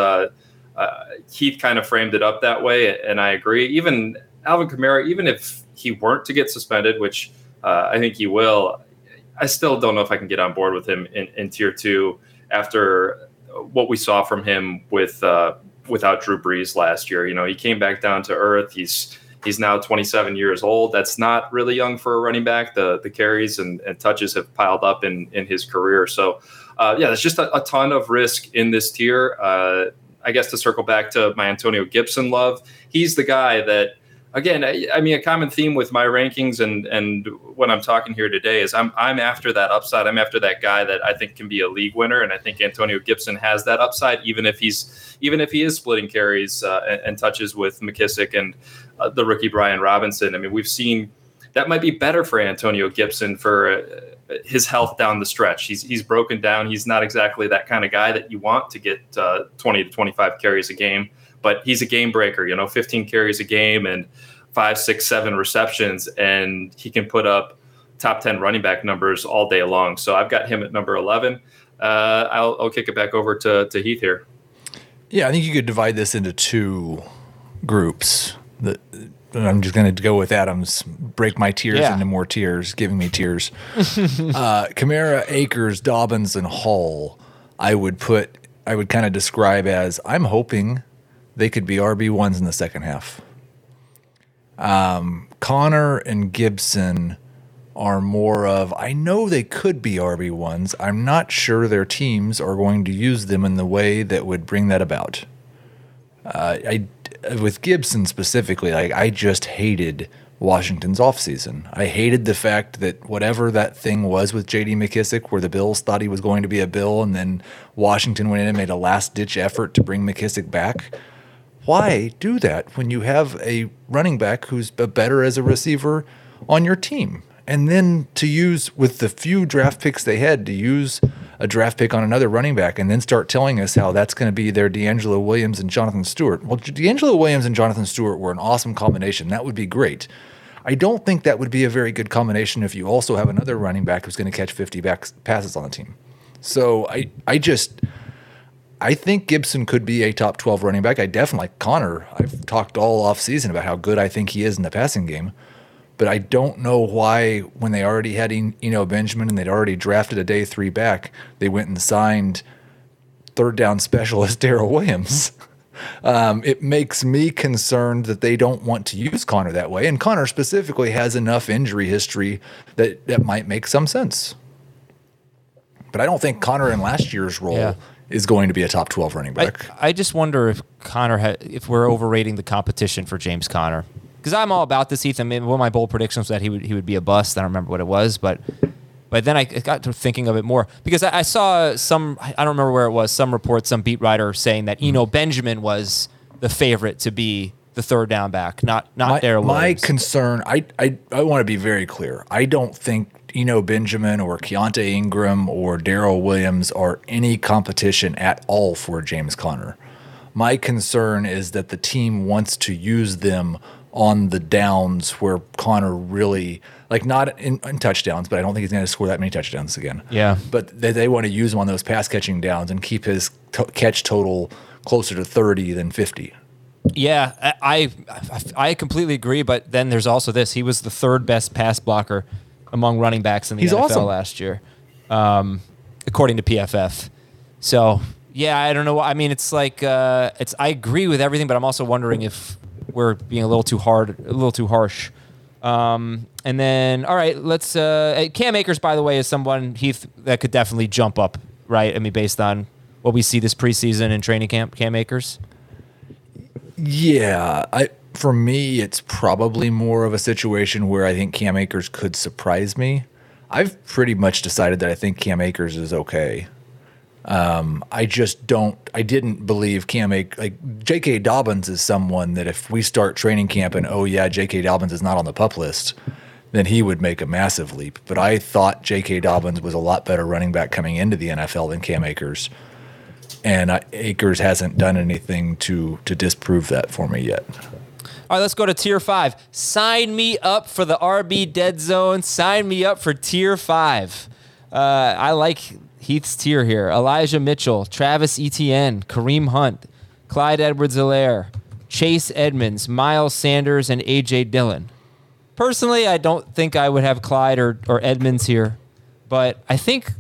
Heath kind of framed it up that way, and I agree. Even Alvin Kamara, even if he weren't to get suspended, which I think he will, I still don't know if I can get on board with him in tier 2 after what we saw from him without Drew Brees last year. He came back down to earth. He's now 27 years old. That's not really young for a running back. The carries and touches have piled up in his career. So, there's just a ton of risk in this tier. I guess to circle back to my Antonio Gibson love, he's the guy that, again, I mean, a common theme with my rankings and when I'm talking here today is I'm after that upside. I'm after that guy that I think can be a league winner, and I think Antonio Gibson has that upside, even if he is splitting carries and touches with McKissick and the rookie Brian Robinson. I mean, we've seen that might be better for Antonio Gibson for his health down the stretch. He's broken down. He's not exactly that kind of guy that you want to get 20 to 25 carries a game. But he's a game breaker, 15 carries a game and 5, 6, 7 receptions, and he can put up top 10 running back numbers all day long. So I've got him at number 11. I'll kick it back over to Heath here. Yeah, I think you could divide this into 2 groups. I'm just going to go with Adams, break my tiers into more tiers, giving me tiers. Kamara, Akers, Dobbins, and Hall, I would kind of describe as I'm hoping they could be RB1s in the second half. Connor and Gibson are more of, I know they could be RB1s. I'm not sure their teams are going to use them in the way that would bring that about. With Gibson specifically, I just hated Washington's offseason. I hated the fact that whatever that thing was with J.D. McKissick, where the Bills thought he was going to be a Bill, and then Washington went in and made a last-ditch effort to bring McKissick back. Why do that when you have a running back who's better as a receiver on your team? And then to use, with the few draft picks they had, to use a draft pick on another running back and then start telling us how that's going to be their DeAngelo Williams and Jonathan Stewart. Well, DeAngelo Williams and Jonathan Stewart were an awesome combination. That would be great. I don't think that would be a very good combination if you also have another running back who's going to catch 50 passes on the team. So I think Gibson could be a top 12 running back. I definitely like Connor. I've talked all off season about how good I think he is in the passing game. But I don't know why, when they already had Benjamin and they'd already drafted a day 3 back, they went and signed third down specialist Darrell Williams. It makes me concerned that they don't want to use Connor that way. And Connor specifically has enough injury history that might make some sense. But I don't think Connor in last year's role is going to be a top 12 running back. I just wonder if if we're overrating the competition for James Conner. Because I'm all about this, Heath. I mean, one of my bold predictions was that he would be a bust. I don't remember what it was, but then I got to thinking of it more because I saw I don't remember where it was, some report, some beat writer saying that Benjamin was the favorite to be the third down back, not Darrell Williams. My concern, I want to be very clear. I don't think Benjamin or Keontae Ingram or Darrell Williams are any competition at all for James Conner. My concern is that the team wants to use them on the downs where Connor really, not in touchdowns, but I don't think he's going to score that many touchdowns again. Yeah. But they want to use him on those pass catching downs and keep his catch total closer to 30 than 50. Yeah, I completely agree, but then there's also this. He was the third best pass blocker among running backs in the NFL last year, according to PFF. So, yeah, I don't know. I mean, it's I agree with everything, but I'm also wondering if we're being a little too harsh. And then, all right, let's. Cam Akers, by the way, is someone, Heath, that could definitely jump up, right? I mean, based on what we see this preseason and training camp, Cam Akers. Yeah, for me, it's probably more of a situation where I think Cam Akers could surprise me. I've pretty much decided that I think Cam Akers is okay. I didn't believe J.K. Dobbins is someone that if we start training camp and, J.K. Dobbins is not on the PUP list, then he would make a massive leap. But I thought J.K. Dobbins was a lot better running back coming into the NFL than Cam Akers. And Akers hasn't done anything to disprove that for me yet. All right, let's go to Tier 5. Sign me up for the RB Dead Zone. Sign me up for Tier 5. I like Heath's tier here. Elijah Mitchell, Travis Etienne, Kareem Hunt, Clyde Edwards-Helaire, Chase Edmonds, Miles Sanders, and A.J. Dillon. Personally, I don't think I would have Clyde or Edmonds here. But I think,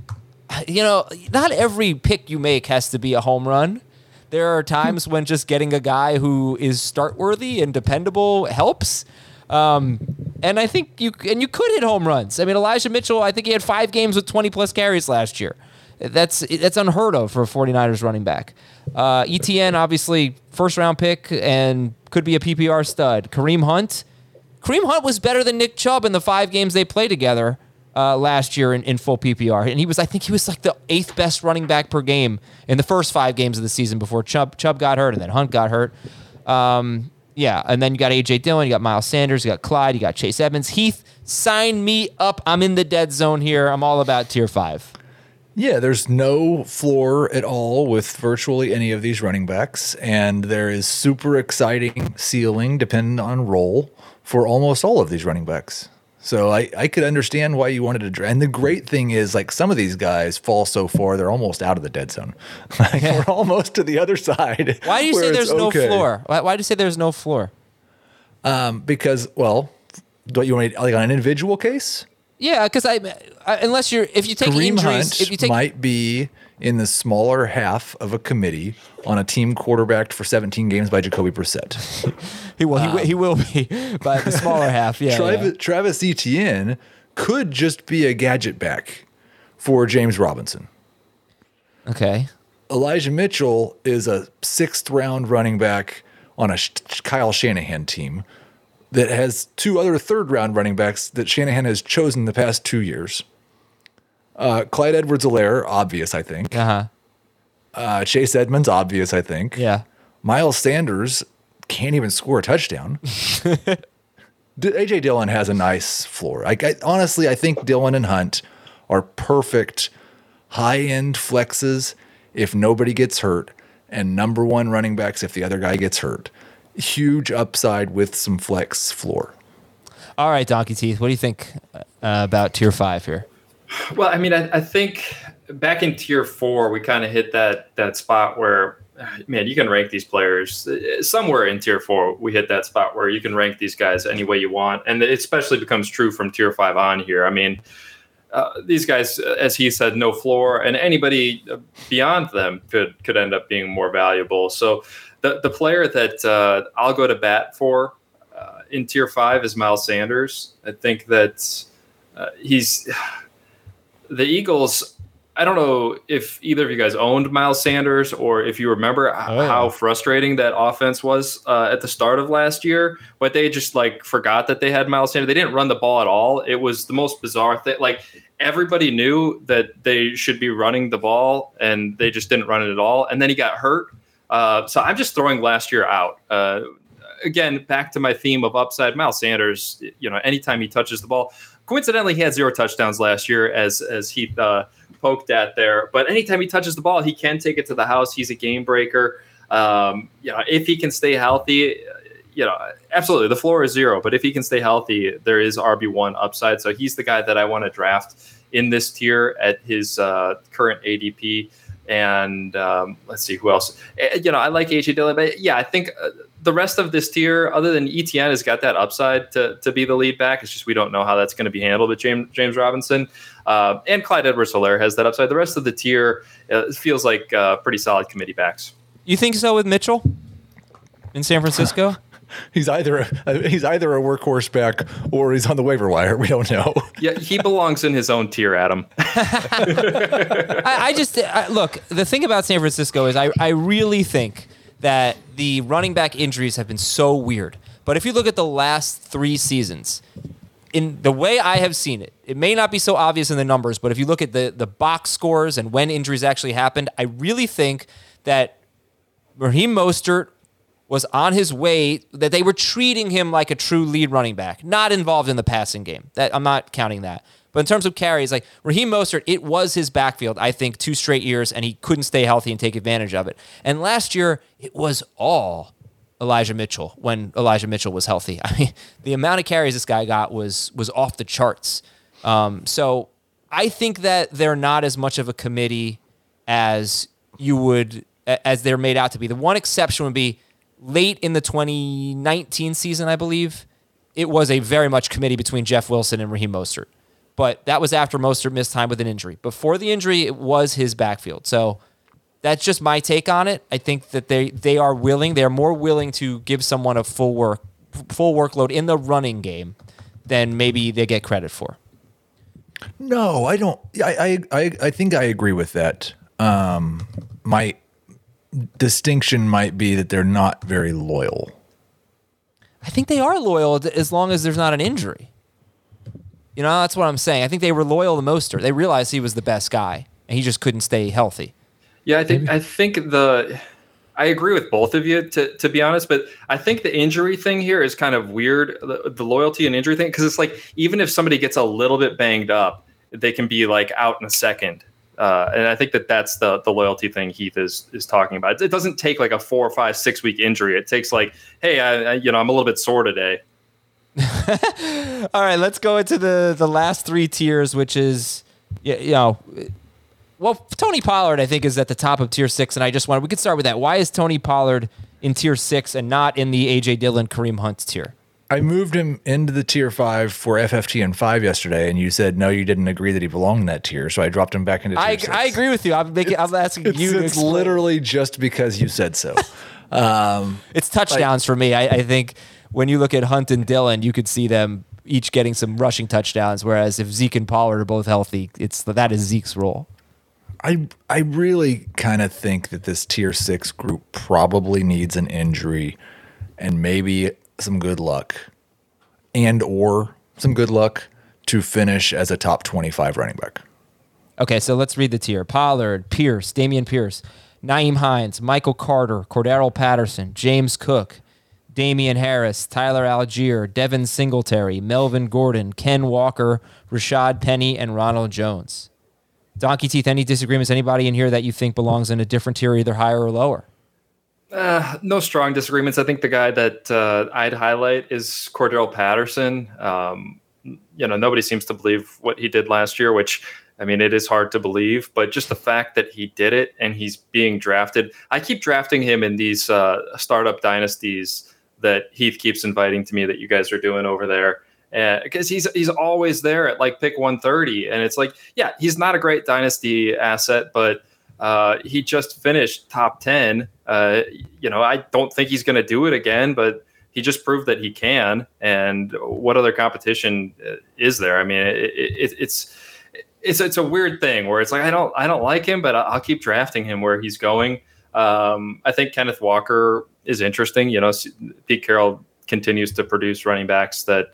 not every pick you make has to be a home run. There are times when just getting a guy who is start-worthy and dependable helps. And I think you could hit home runs. I mean, Elijah Mitchell, I think he had 5 games with 20-plus carries last year. That's unheard of for a 49ers running back. ETN, obviously, first-round pick and could be a PPR stud. Kareem Hunt was better than Nick Chubb in the 5 games they played together last year in full PPR. And I think he was like the 8th best running back per game in the first 5 games of the season before Chubb got hurt and then Hunt got hurt. And then you got A.J. Dillon, you got Miles Sanders, you got Clyde, you got Chase Edmonds. Heath, sign me up. I'm in the dead zone here. I'm all about Tier 5. Yeah, there's no floor at all with virtually any of these running backs, and there is super exciting ceiling, depending on role, for almost all of these running backs. So I could understand why you wanted to. And the great thing is, some of these guys fall so far, they're almost out of the dead zone. We're almost to the other side. Why do you say there's no floor? Why do you say there's no floor? Because, don't you want on an individual case? Yeah, because if you take Kareem injuries, Hunt might be in the smaller half of a committee on a team quarterbacked for 17 games by Jacoby Brissett. He will be by the smaller half. Yeah, Travis Etienne could just be a gadget back for James Robinson. Okay. Elijah Mitchell is a 6th round running back on a Kyle Shanahan team that has 2 other 3rd round running backs that Shanahan has chosen the past 2 years. Clyde Edwards-Helaire, obvious, I think. Chase Edmonds, obvious, I think. Yeah. Miles Sanders can't even score a touchdown. A.J. Dillon has a nice floor. Honestly, I think Dillon and Hunt are perfect high-end flexes if nobody gets hurt, and number 1 running backs if the other guy gets hurt. Huge upside with some flex floor. All right, Donkey Teeth, what do you think about Tier 5 here? Well, I mean, I think back in Tier 4, we kind of hit that spot where, man, you can rank these players somewhere in Tier 4. We hit that spot where you can rank these guys any way you want, and it especially becomes true from Tier 5 on here. I mean, these guys, as he said, no floor, and anybody beyond them could end up being more valuable. So the player that I'll go to bat for in Tier 5 is Miles Sanders. I think that the Eagles. I don't know if either of you guys owned Miles Sanders or if you remember how frustrating that offense was at the start of last year, but they just forgot that they had Miles Sanders. They didn't run the ball at all. It was the most bizarre thing. Everybody knew that they should be running the ball and they just didn't run it at all. And then he got hurt. So I'm just throwing last year out. Again, back to my theme of upside. Miles Sanders, anytime he touches the ball, coincidentally, he had 0 touchdowns last year as he poked at there. But anytime he touches the ball, he can take it to the house. He's a game breaker. If he can stay healthy, absolutely the floor is 0. But if he can stay healthy, there is RB1 upside. So he's the guy that I want to draft in this tier at his current ADP. And let's see who else. I like A.J. Dillon, but I think the rest of this tier, other than ETN, has got that upside to be the lead back. It's just we don't know how that's going to be handled with James Robinson. And Clyde Edwards-Helaire has that upside. The rest of the tier feels like pretty solid committee backs. You think so with Mitchell in San Francisco? He's either a workhorse back or he's on the waiver wire. We don't know. Yeah, he belongs in his own tier, Adam. Look, the thing about San Francisco is I really think that the running back injuries have been so weird. But if you look at the last 3 seasons, in the way I have seen it, it may not be so obvious in the numbers, but if you look at the box scores and when injuries actually happened, I really think that Raheem Mostert was on his way, that they were treating him like a true lead running back, not involved in the passing game. That I'm not counting that. But in terms of carries, like Raheem Mostert, it was his backfield, I think, 2 straight years, and he couldn't stay healthy and take advantage of it. And last year, it was all Elijah Mitchell when Elijah Mitchell was healthy. I mean, the amount of carries this guy got was off the charts. So I think that they're not as much of a committee as they're made out to be. The one exception would be late in the 2019 season, I believe. It was a very much committee between Jeff Wilson and Raheem Mostert. But that was after Mostert missed time with an injury. Before the injury, it was his backfield. So that's just my take on it. I think that they are more willing to give someone a full workload in the running game than maybe they get credit for. No, I don't. I think I agree with that. My distinction might be that they're not very loyal. I think they are loyal as long as there's not an injury. You know, that's what I'm saying. I think they were loyal to Mostert. They realized he was the best guy, and he just couldn't stay healthy. Yeah, I think I agree with both of you, to be honest, but I think the injury thing here is kind of weird, the loyalty and injury thing, because it's like, even if somebody gets a little bit banged up, they can be like out in a second. And I think that's the loyalty thing Heath is talking about. It doesn't take like a 4 or 5, 6 week injury. It takes like, hey, I'm a little bit sore today. All right, let's go into the last 3 tiers, which is, well, Tony Pollard, I think, is at the top of tier 6, and we could start with that. Why is Tony Pollard in tier 6 and not in the A.J. Dillon, Kareem Hunt tier? I moved him into the tier 5 for FFT and 5 yesterday, and you said, no, you didn't agree that he belonged in that tier, so I dropped him back into tier 6. I agree with you. I'm asking you to It's explain. literally just because you said so. It's touchdowns for me. I think when you look at Hunt and Dillon, you could see them each getting some rushing touchdowns, whereas if Zeke and Pollard are both healthy, that is Zeke's role. I really kind of think that this tier 6 group probably needs an injury and maybe some good luck or some good luck to finish as a top 25 running back. Okay, so let's read the tier. Pollard, Pierce, Dameon Pierce, Nyheim Hines, Michael Carter, Cordero Patterson, James Cook, Damian Harris, Tyler Algier, Devin Singletary, Melvin Gordon, Ken Walker, Rashad Penny, and Ronald Jones. Donkey Teeth, any disagreements? Anybody in here that you think belongs in a different tier, either higher or lower? No strong disagreements. I think the guy that I'd highlight is Cordero Patterson. Nobody seems to believe what he did last year, which, I mean, it is hard to believe, but just the fact that he did it and he's being drafted. I keep drafting him in these startup dynasties that Heath keeps inviting to me that you guys are doing over there. Because he's always there at like pick 130. And it's like, yeah, he's not a great dynasty asset, but he just finished top 10. I don't think he's going to do it again, but he just proved that he can. And what other competition is there? I mean, it's a weird thing where it's like, I don't like him, but I'll keep drafting him where he's going. I think Kenneth Walker is interesting. Pete Carroll continues to produce running backs that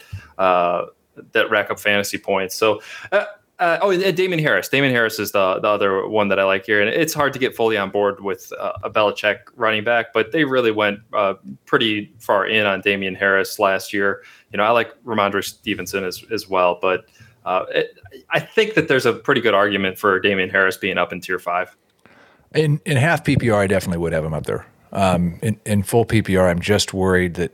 rack up fantasy points. So, and Damian Harris. Damian Harris is the other one that I like here. And it's hard to get fully on board with a Belichick running back, but they really went pretty far in on Damian Harris last year. I like Ramondre Stevenson as well, but I think that there's a pretty good argument for Damian Harris being up in tier 5. In half PPR, I definitely would have him up there. In full PPR, I'm just worried that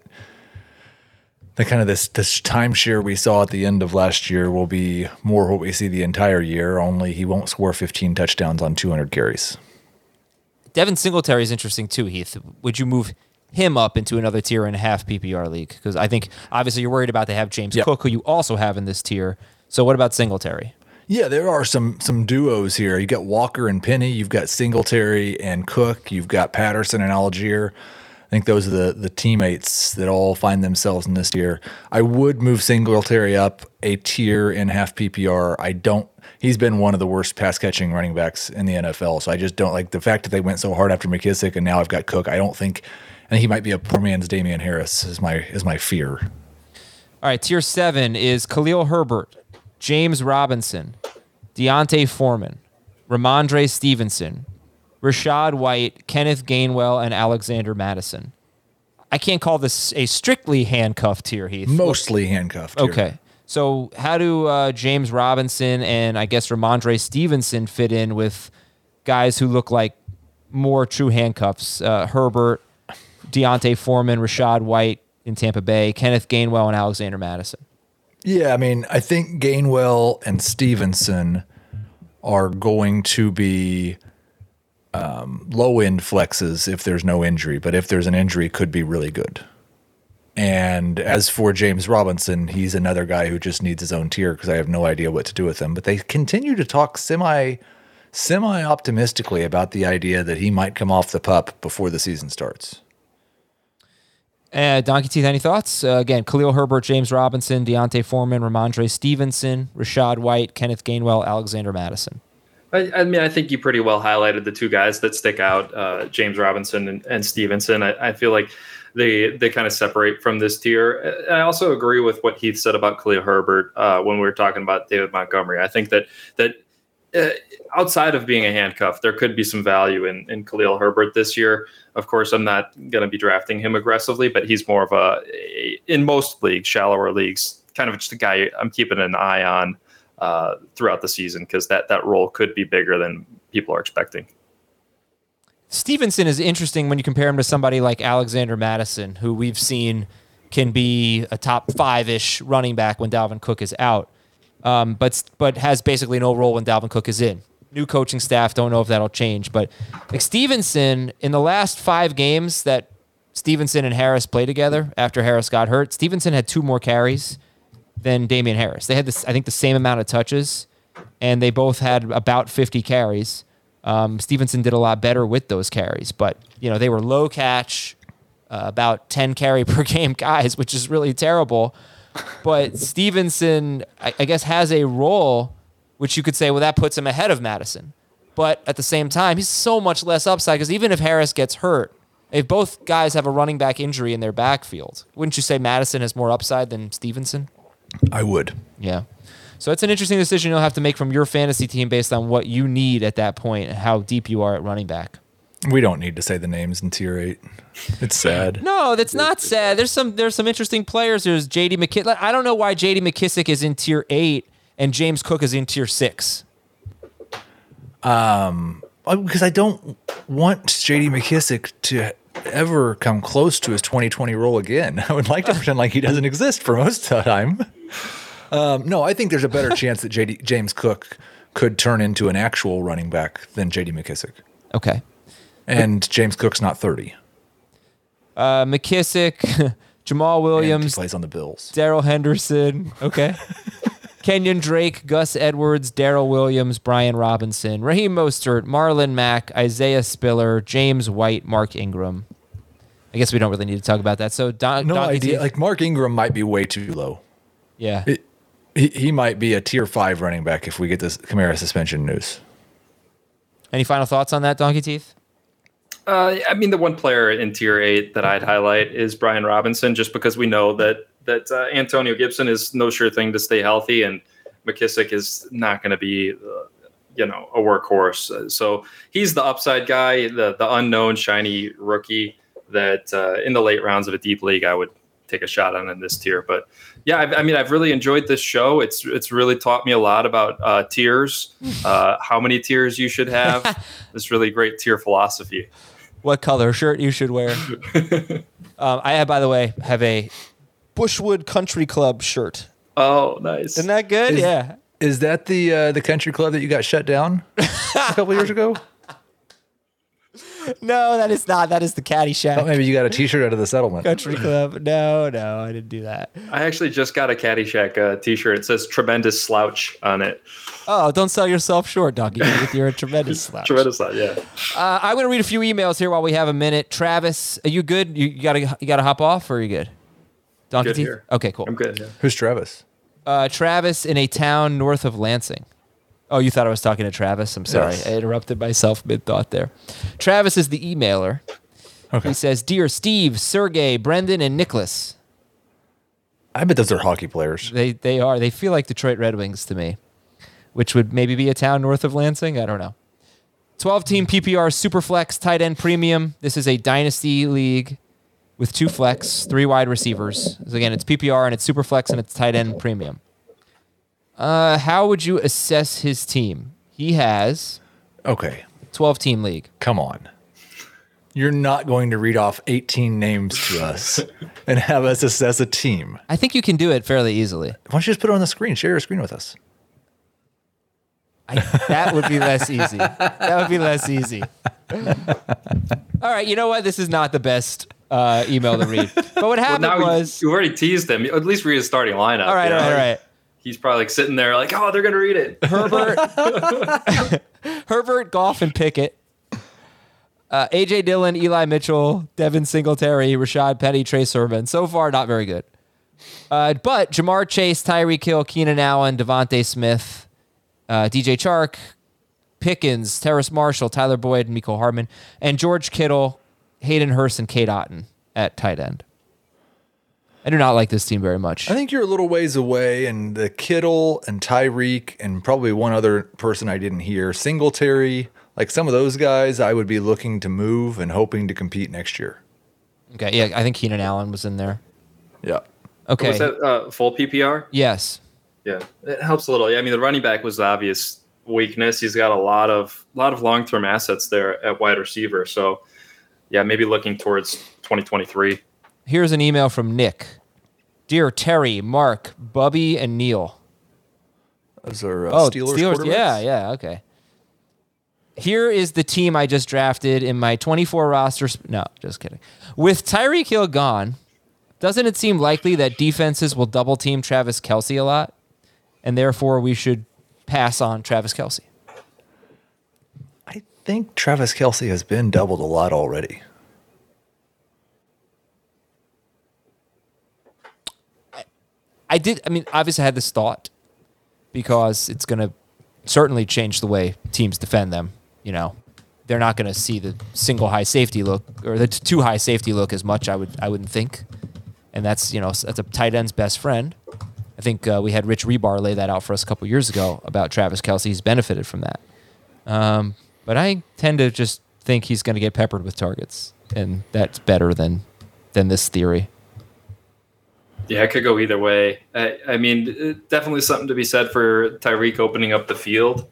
the kind of this timeshare we saw at the end of last year will be more what we see the entire year, only he won't score 15 touchdowns on 200 carries. Devin Singletary is interesting too, Heath. Would you move him up into another tier in a half PPR league? Because I think obviously you're worried about they have James Cook, who you also have in this tier. So what about Singletary? Yeah, there are some duos here. You got Walker and Penny. You've got Singletary and Cook. You've got Patterson and Algier. I think those are the teammates that all find themselves in this tier. I would move Singletary up a tier in half PPR. He's been one of the worst pass catching running backs in the NFL. So I just don't like the fact that they went so hard after McKissick and now I've got Cook. I think he might be a poor man's Damian Harris is my fear. All right, tier 7 is Khalil Herbert, James Robinson, Deontay Foreman, Ramondre Stevenson, Rashad White, Kenneth Gainwell, and Alexander Madison. I can't call this a strictly handcuffed tier, Heath. Mostly handcuffed. Here. Okay. So how do James Robinson and I guess Ramondre Stevenson fit in with guys who look like more true handcuffs? Herbert, Deontay Foreman, Rashad White in Tampa Bay, Kenneth Gainwell, and Alexander Madison. Yeah, I mean, I think Gainwell and Stevenson are going to be low-end flexes if there's no injury, but if there's an injury, could be really good. And as for James Robinson, he's another guy who just needs his own tier because I have no idea what to do with him. But they continue to talk semi-optimistically about the idea that he might come off the pup before the season starts. Donkey Teeth, any thoughts? Again, Khalil Herbert, James Robinson, Deontay Foreman, Ramondre Stevenson, Rashad White, Kenneth Gainwell, Alexander Madison. I mean, I think you pretty well highlighted the two guys that stick out, James Robinson and Stevenson. I feel like they kind of separate from this tier. And I also agree with what Heath said about Khalil Herbert when we were talking about David Montgomery. I think that outside of being a handcuff, there could be some value in Khalil Herbert this year. Of course, I'm not going to be drafting him aggressively, but he's more of in most leagues, shallower leagues, kind of just a guy I'm keeping an eye on throughout the season because that role could be bigger than people are expecting. Stevenson is interesting when you compare him to somebody like Alexander Madison, who we've seen can be a top 5-ish running back when Dalvin Cook is out, but has basically no role when Dalvin Cook is in. New coaching staff, don't know if that'll change. But like Stevenson, in the last 5 games that Stevenson and Harris played together after Harris got hurt, Stevenson had 2 more carries than Damian Harris. They had I think the same amount of touches, and they both had about 50 carries. Stevenson did a lot better with those carries, but they were low catch, about 10 carry per game guys, which is really terrible. But Stevenson, I guess, has a role which you could say, well, that puts him ahead of Madison. But at the same time, he's so much less upside because even if Harris gets hurt, if both guys have a running back injury in their backfield, wouldn't you say Madison has more upside than Stevenson? I would. Yeah. So it's an interesting decision you'll have to make from your fantasy team based on what you need at that point and how deep you are at running back. We don't need to say the names in tier 8. It's sad. No, that's not sad. There's some interesting players. There's J.D. McKissic. I don't know why J.D. McKissic is in tier 8 and James Cook is in tier 6. Because I don't want J.D. McKissic to ever come close to his 2020 role again. I would like to pretend like he doesn't exist for most of the time. No, I think there's a better chance that James Cook could turn into an actual running back than J.D. McKissic. Okay. And James Cook's not 30. McKissic, Jamal Williams. And he plays on the Bills. Darrell Henderson. Okay. Kenyon Drake, Gus Edwards, Darrell Williams, Brian Robinson, Raheem Mostert, Marlon Mack, Isaiah Spiller, James White, Mark Ingram. I guess we don't really need to talk about that. So no idea. Like Mark Ingram might be way too low. Yeah. He might be a tier 5 running back if we get this Kamara suspension news. Any final thoughts on that, Donkey Teeth? I mean, the one player in tier 8 that I'd highlight is Brian Robinson, just because we know that Antonio Gibson is no sure thing to stay healthy, and McKissic is not going to be, a workhorse. So he's the upside guy, the unknown shiny rookie that in the late rounds of a deep league I would take a shot on in this tier. But yeah, I've really enjoyed this show. It's really taught me a lot about tiers, how many tiers you should have. This really great tier philosophy. What color shirt you should wear. I, by the way, have a Bushwood Country Club shirt. Oh, nice. Isn't that good? Yeah. Is that the country club that you got shut down a couple years ago? No, that is not. That is the Caddyshack. Oh, maybe you got a T-shirt out of the settlement. Country Club. No, I didn't do that. I actually just got a Caddyshack T-shirt. It says "Tremendous Slouch" on it. Oh, don't sell yourself short, Donkey. You're a tremendous slouch. Tremendous slouch, yeah. I'm going to read a few emails here while we have a minute. Travis, are you good? You gotta hop off, or are you good? Donkey good Teeth? here. Okay, cool. I'm good, yeah. Who's Travis? Travis in a town north of Lansing. Oh, you thought I was talking to Travis? I'm sorry. Yes. I interrupted myself mid-thought there. Travis is the emailer. Okay. He says, Dear Steve, Sergey, Brendan, and Nicholas. I bet those are hockey players. They are. They feel like Detroit Red Wings to me, which would maybe be a town north of Lansing. I don't know. 12-team PPR Superflex tight end premium. This is a dynasty league with 2 flex, 3 wide receivers. So again, it's PPR and it's Superflex and it's tight end premium. How would you assess his team? He has Okay, 12-team league. come on. You're not going to read off 18 names to us and have us assess a team. I think you can do it fairly easily. Why don't you just put it on the screen? Share your screen with us. That would be less easy. That would be less easy. All right, you know what? This is not the best email to read. But what happened was... You already teased him. At least read his starting lineup. All right. He's probably like sitting there like, oh, they're going to read it. Herbert, Goff, and Pickett. A.J. Dillon, Eli Mitchell, Devin Singletary, Rashad Penny, Trey Sermon. So far, not very good. But Jamar Chase, Tyreek Hill, Keenan Allen, Devontae Smith, DJ Chark, Pickens, Terrace Marshall, Tyler Boyd, and Mecole Hardman, and George Kittle, Hayden Hurst, and Kate Otten at tight end. I do not like this team very much. I think you're a little ways away, and the Kittle and Tyreek and probably one other person I didn't hear, Singletary, like some of those guys, I would be looking to move and hoping to compete next year. Okay, yeah, I think Keenan Allen was in there. Yeah. Okay. Was that full PPR? Yes. Yeah, it helps a little. Yeah, I mean, the running back was the obvious weakness. He's got a lot of long-term assets there at wide receiver. So, yeah, maybe looking towards 2023. Here's an email from Nick. Dear Terry, Mark, Bubby, and Neil. Those are Steelers quarterbacks? Yeah, okay. Here is the team I just drafted in my 24 rosters. No, just kidding. With Tyreek Hill gone, doesn't it seem likely that defenses will double team Travis Kelce a lot? And therefore we should pass on Travis Kelce? I think Travis Kelce has been doubled a lot already. Obviously I had this thought because it's going to certainly change the way teams defend them. You know, they're not going to see the single high safety look or the 2 high safety look as much. I wouldn't think, and that's a tight end's best friend. I think we had Rich Rebar lay that out for us a couple years ago about Travis Kelce. He's benefited from that, but I tend to just think he's going to get peppered with targets, and that's better than this theory. Yeah, it could go either way. I mean, definitely something to be said for Tyreek opening up the field.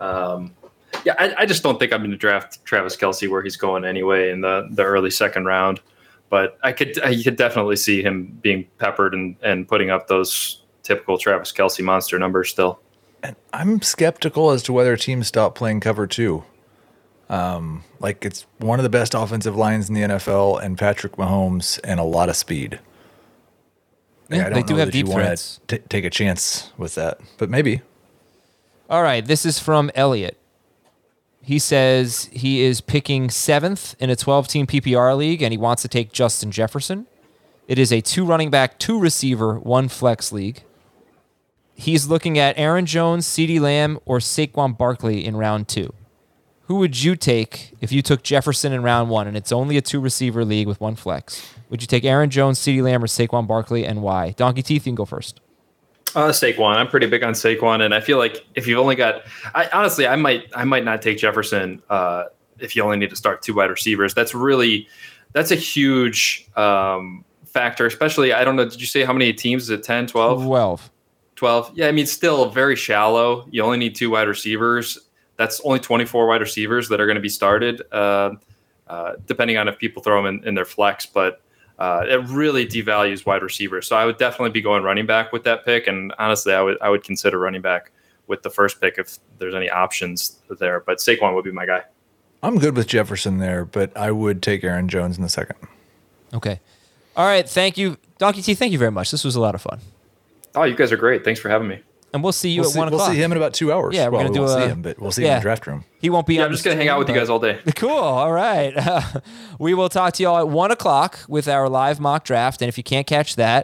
I just don't think I'm going to draft Travis Kelce where he's going anyway in the early second round. But I could definitely see him being peppered and putting up those typical Travis Kelce monster numbers still. And I'm skeptical as to whether teams stop playing cover 2. It's one of the best offensive lines in the NFL, and Patrick Mahomes and a lot of speed. Yeah, they do have deep threats. Take a chance with that, but maybe. All right, this is from Elliot. He says he is picking 7th in a 12-team PPR league, and he wants to take Justin Jefferson. It is a 2 running back, 2 receiver, 1 flex league. He's looking at Aaron Jones, CeeDee Lamb, or Saquon Barkley in round 2. Who would you take if you took Jefferson in round 1, and it's only a 2 receiver league with 1 flex? Would you take Aaron Jones, CeeDee Lamb, or Saquon Barkley, and why? Donkey Teeth, you can go first. Saquon. I'm pretty big on Saquon, and I feel like if you've only got, I might not take Jefferson if you only need to start 2 wide receivers. That's a huge factor, especially, I don't know, did you say how many teams? Is it 10, 12? 12. Yeah, I mean, still very shallow. You only need 2 wide receivers. That's only 24 wide receivers that are going to be started, depending on if people throw them in their flex, but it really devalues wide receivers. So I would definitely be going running back with that pick. And honestly, I would consider running back with the first pick if there's any options there. But Saquon would be my guy. I'm good with Jefferson there, but I would take Aaron Jones in the second. Okay. All right. Thank you. Donkey T, thank you very much. This was a lot of fun. Oh, you guys are great. Thanks for having me. And we'll see you at 1 o'clock. We'll see him in about 2 hours. Yeah, we're going to see him, but we'll see him in the draft room. He won't be. Yeah, I'm just going to hang out with you guys all day. Cool. All right. We will talk to you all at 1 o'clock with our live mock draft. And if you can't catch that,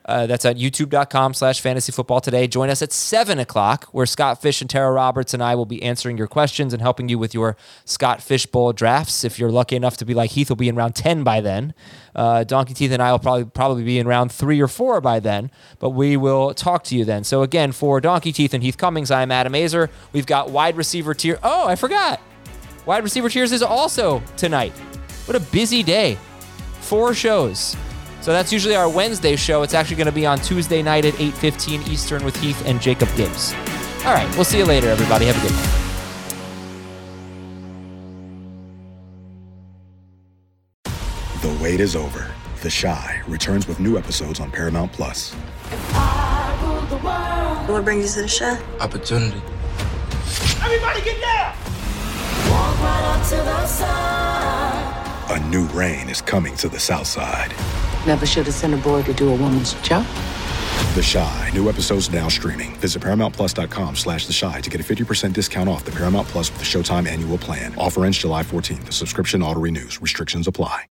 That's at youtube.com/fantasyfootball today. Join us at 7 o'clock, where Scott Fish and Tara Roberts and I will be answering your questions and helping you with your Scott Fish Bowl drafts. If you're lucky enough to be like Heath, will be in round 10 by then. Donkey Teeth and I will probably be in round 3 or 4 by then, but we will talk to you then. So again, for Donkey Teeth and Heath Cummings, I'm Adam Azer. We've got wide receiver tier. Oh, I forgot. Wide receiver tiers is also tonight. What a busy day. 4 shows. So that's usually our Wednesday show. It's actually going to be on Tuesday night at 8:15 Eastern with Heath and Jacob Gibbs. All right, we'll see you later, everybody. Have a good night. The wait is over. The Chi returns with new episodes on Paramount Plus. What brings you to the Chi? Opportunity. Everybody get down! Walk right up to the side. A new reign is coming to the South Side. Never should have sent a boy to do a woman's job. The Chi. New episodes now streaming. Visit ParamountPlus.com/The Chi to get a 50% discount off the Paramount Plus with the Showtime annual plan. Offer ends July 14th. The subscription auto-renews. Restrictions apply.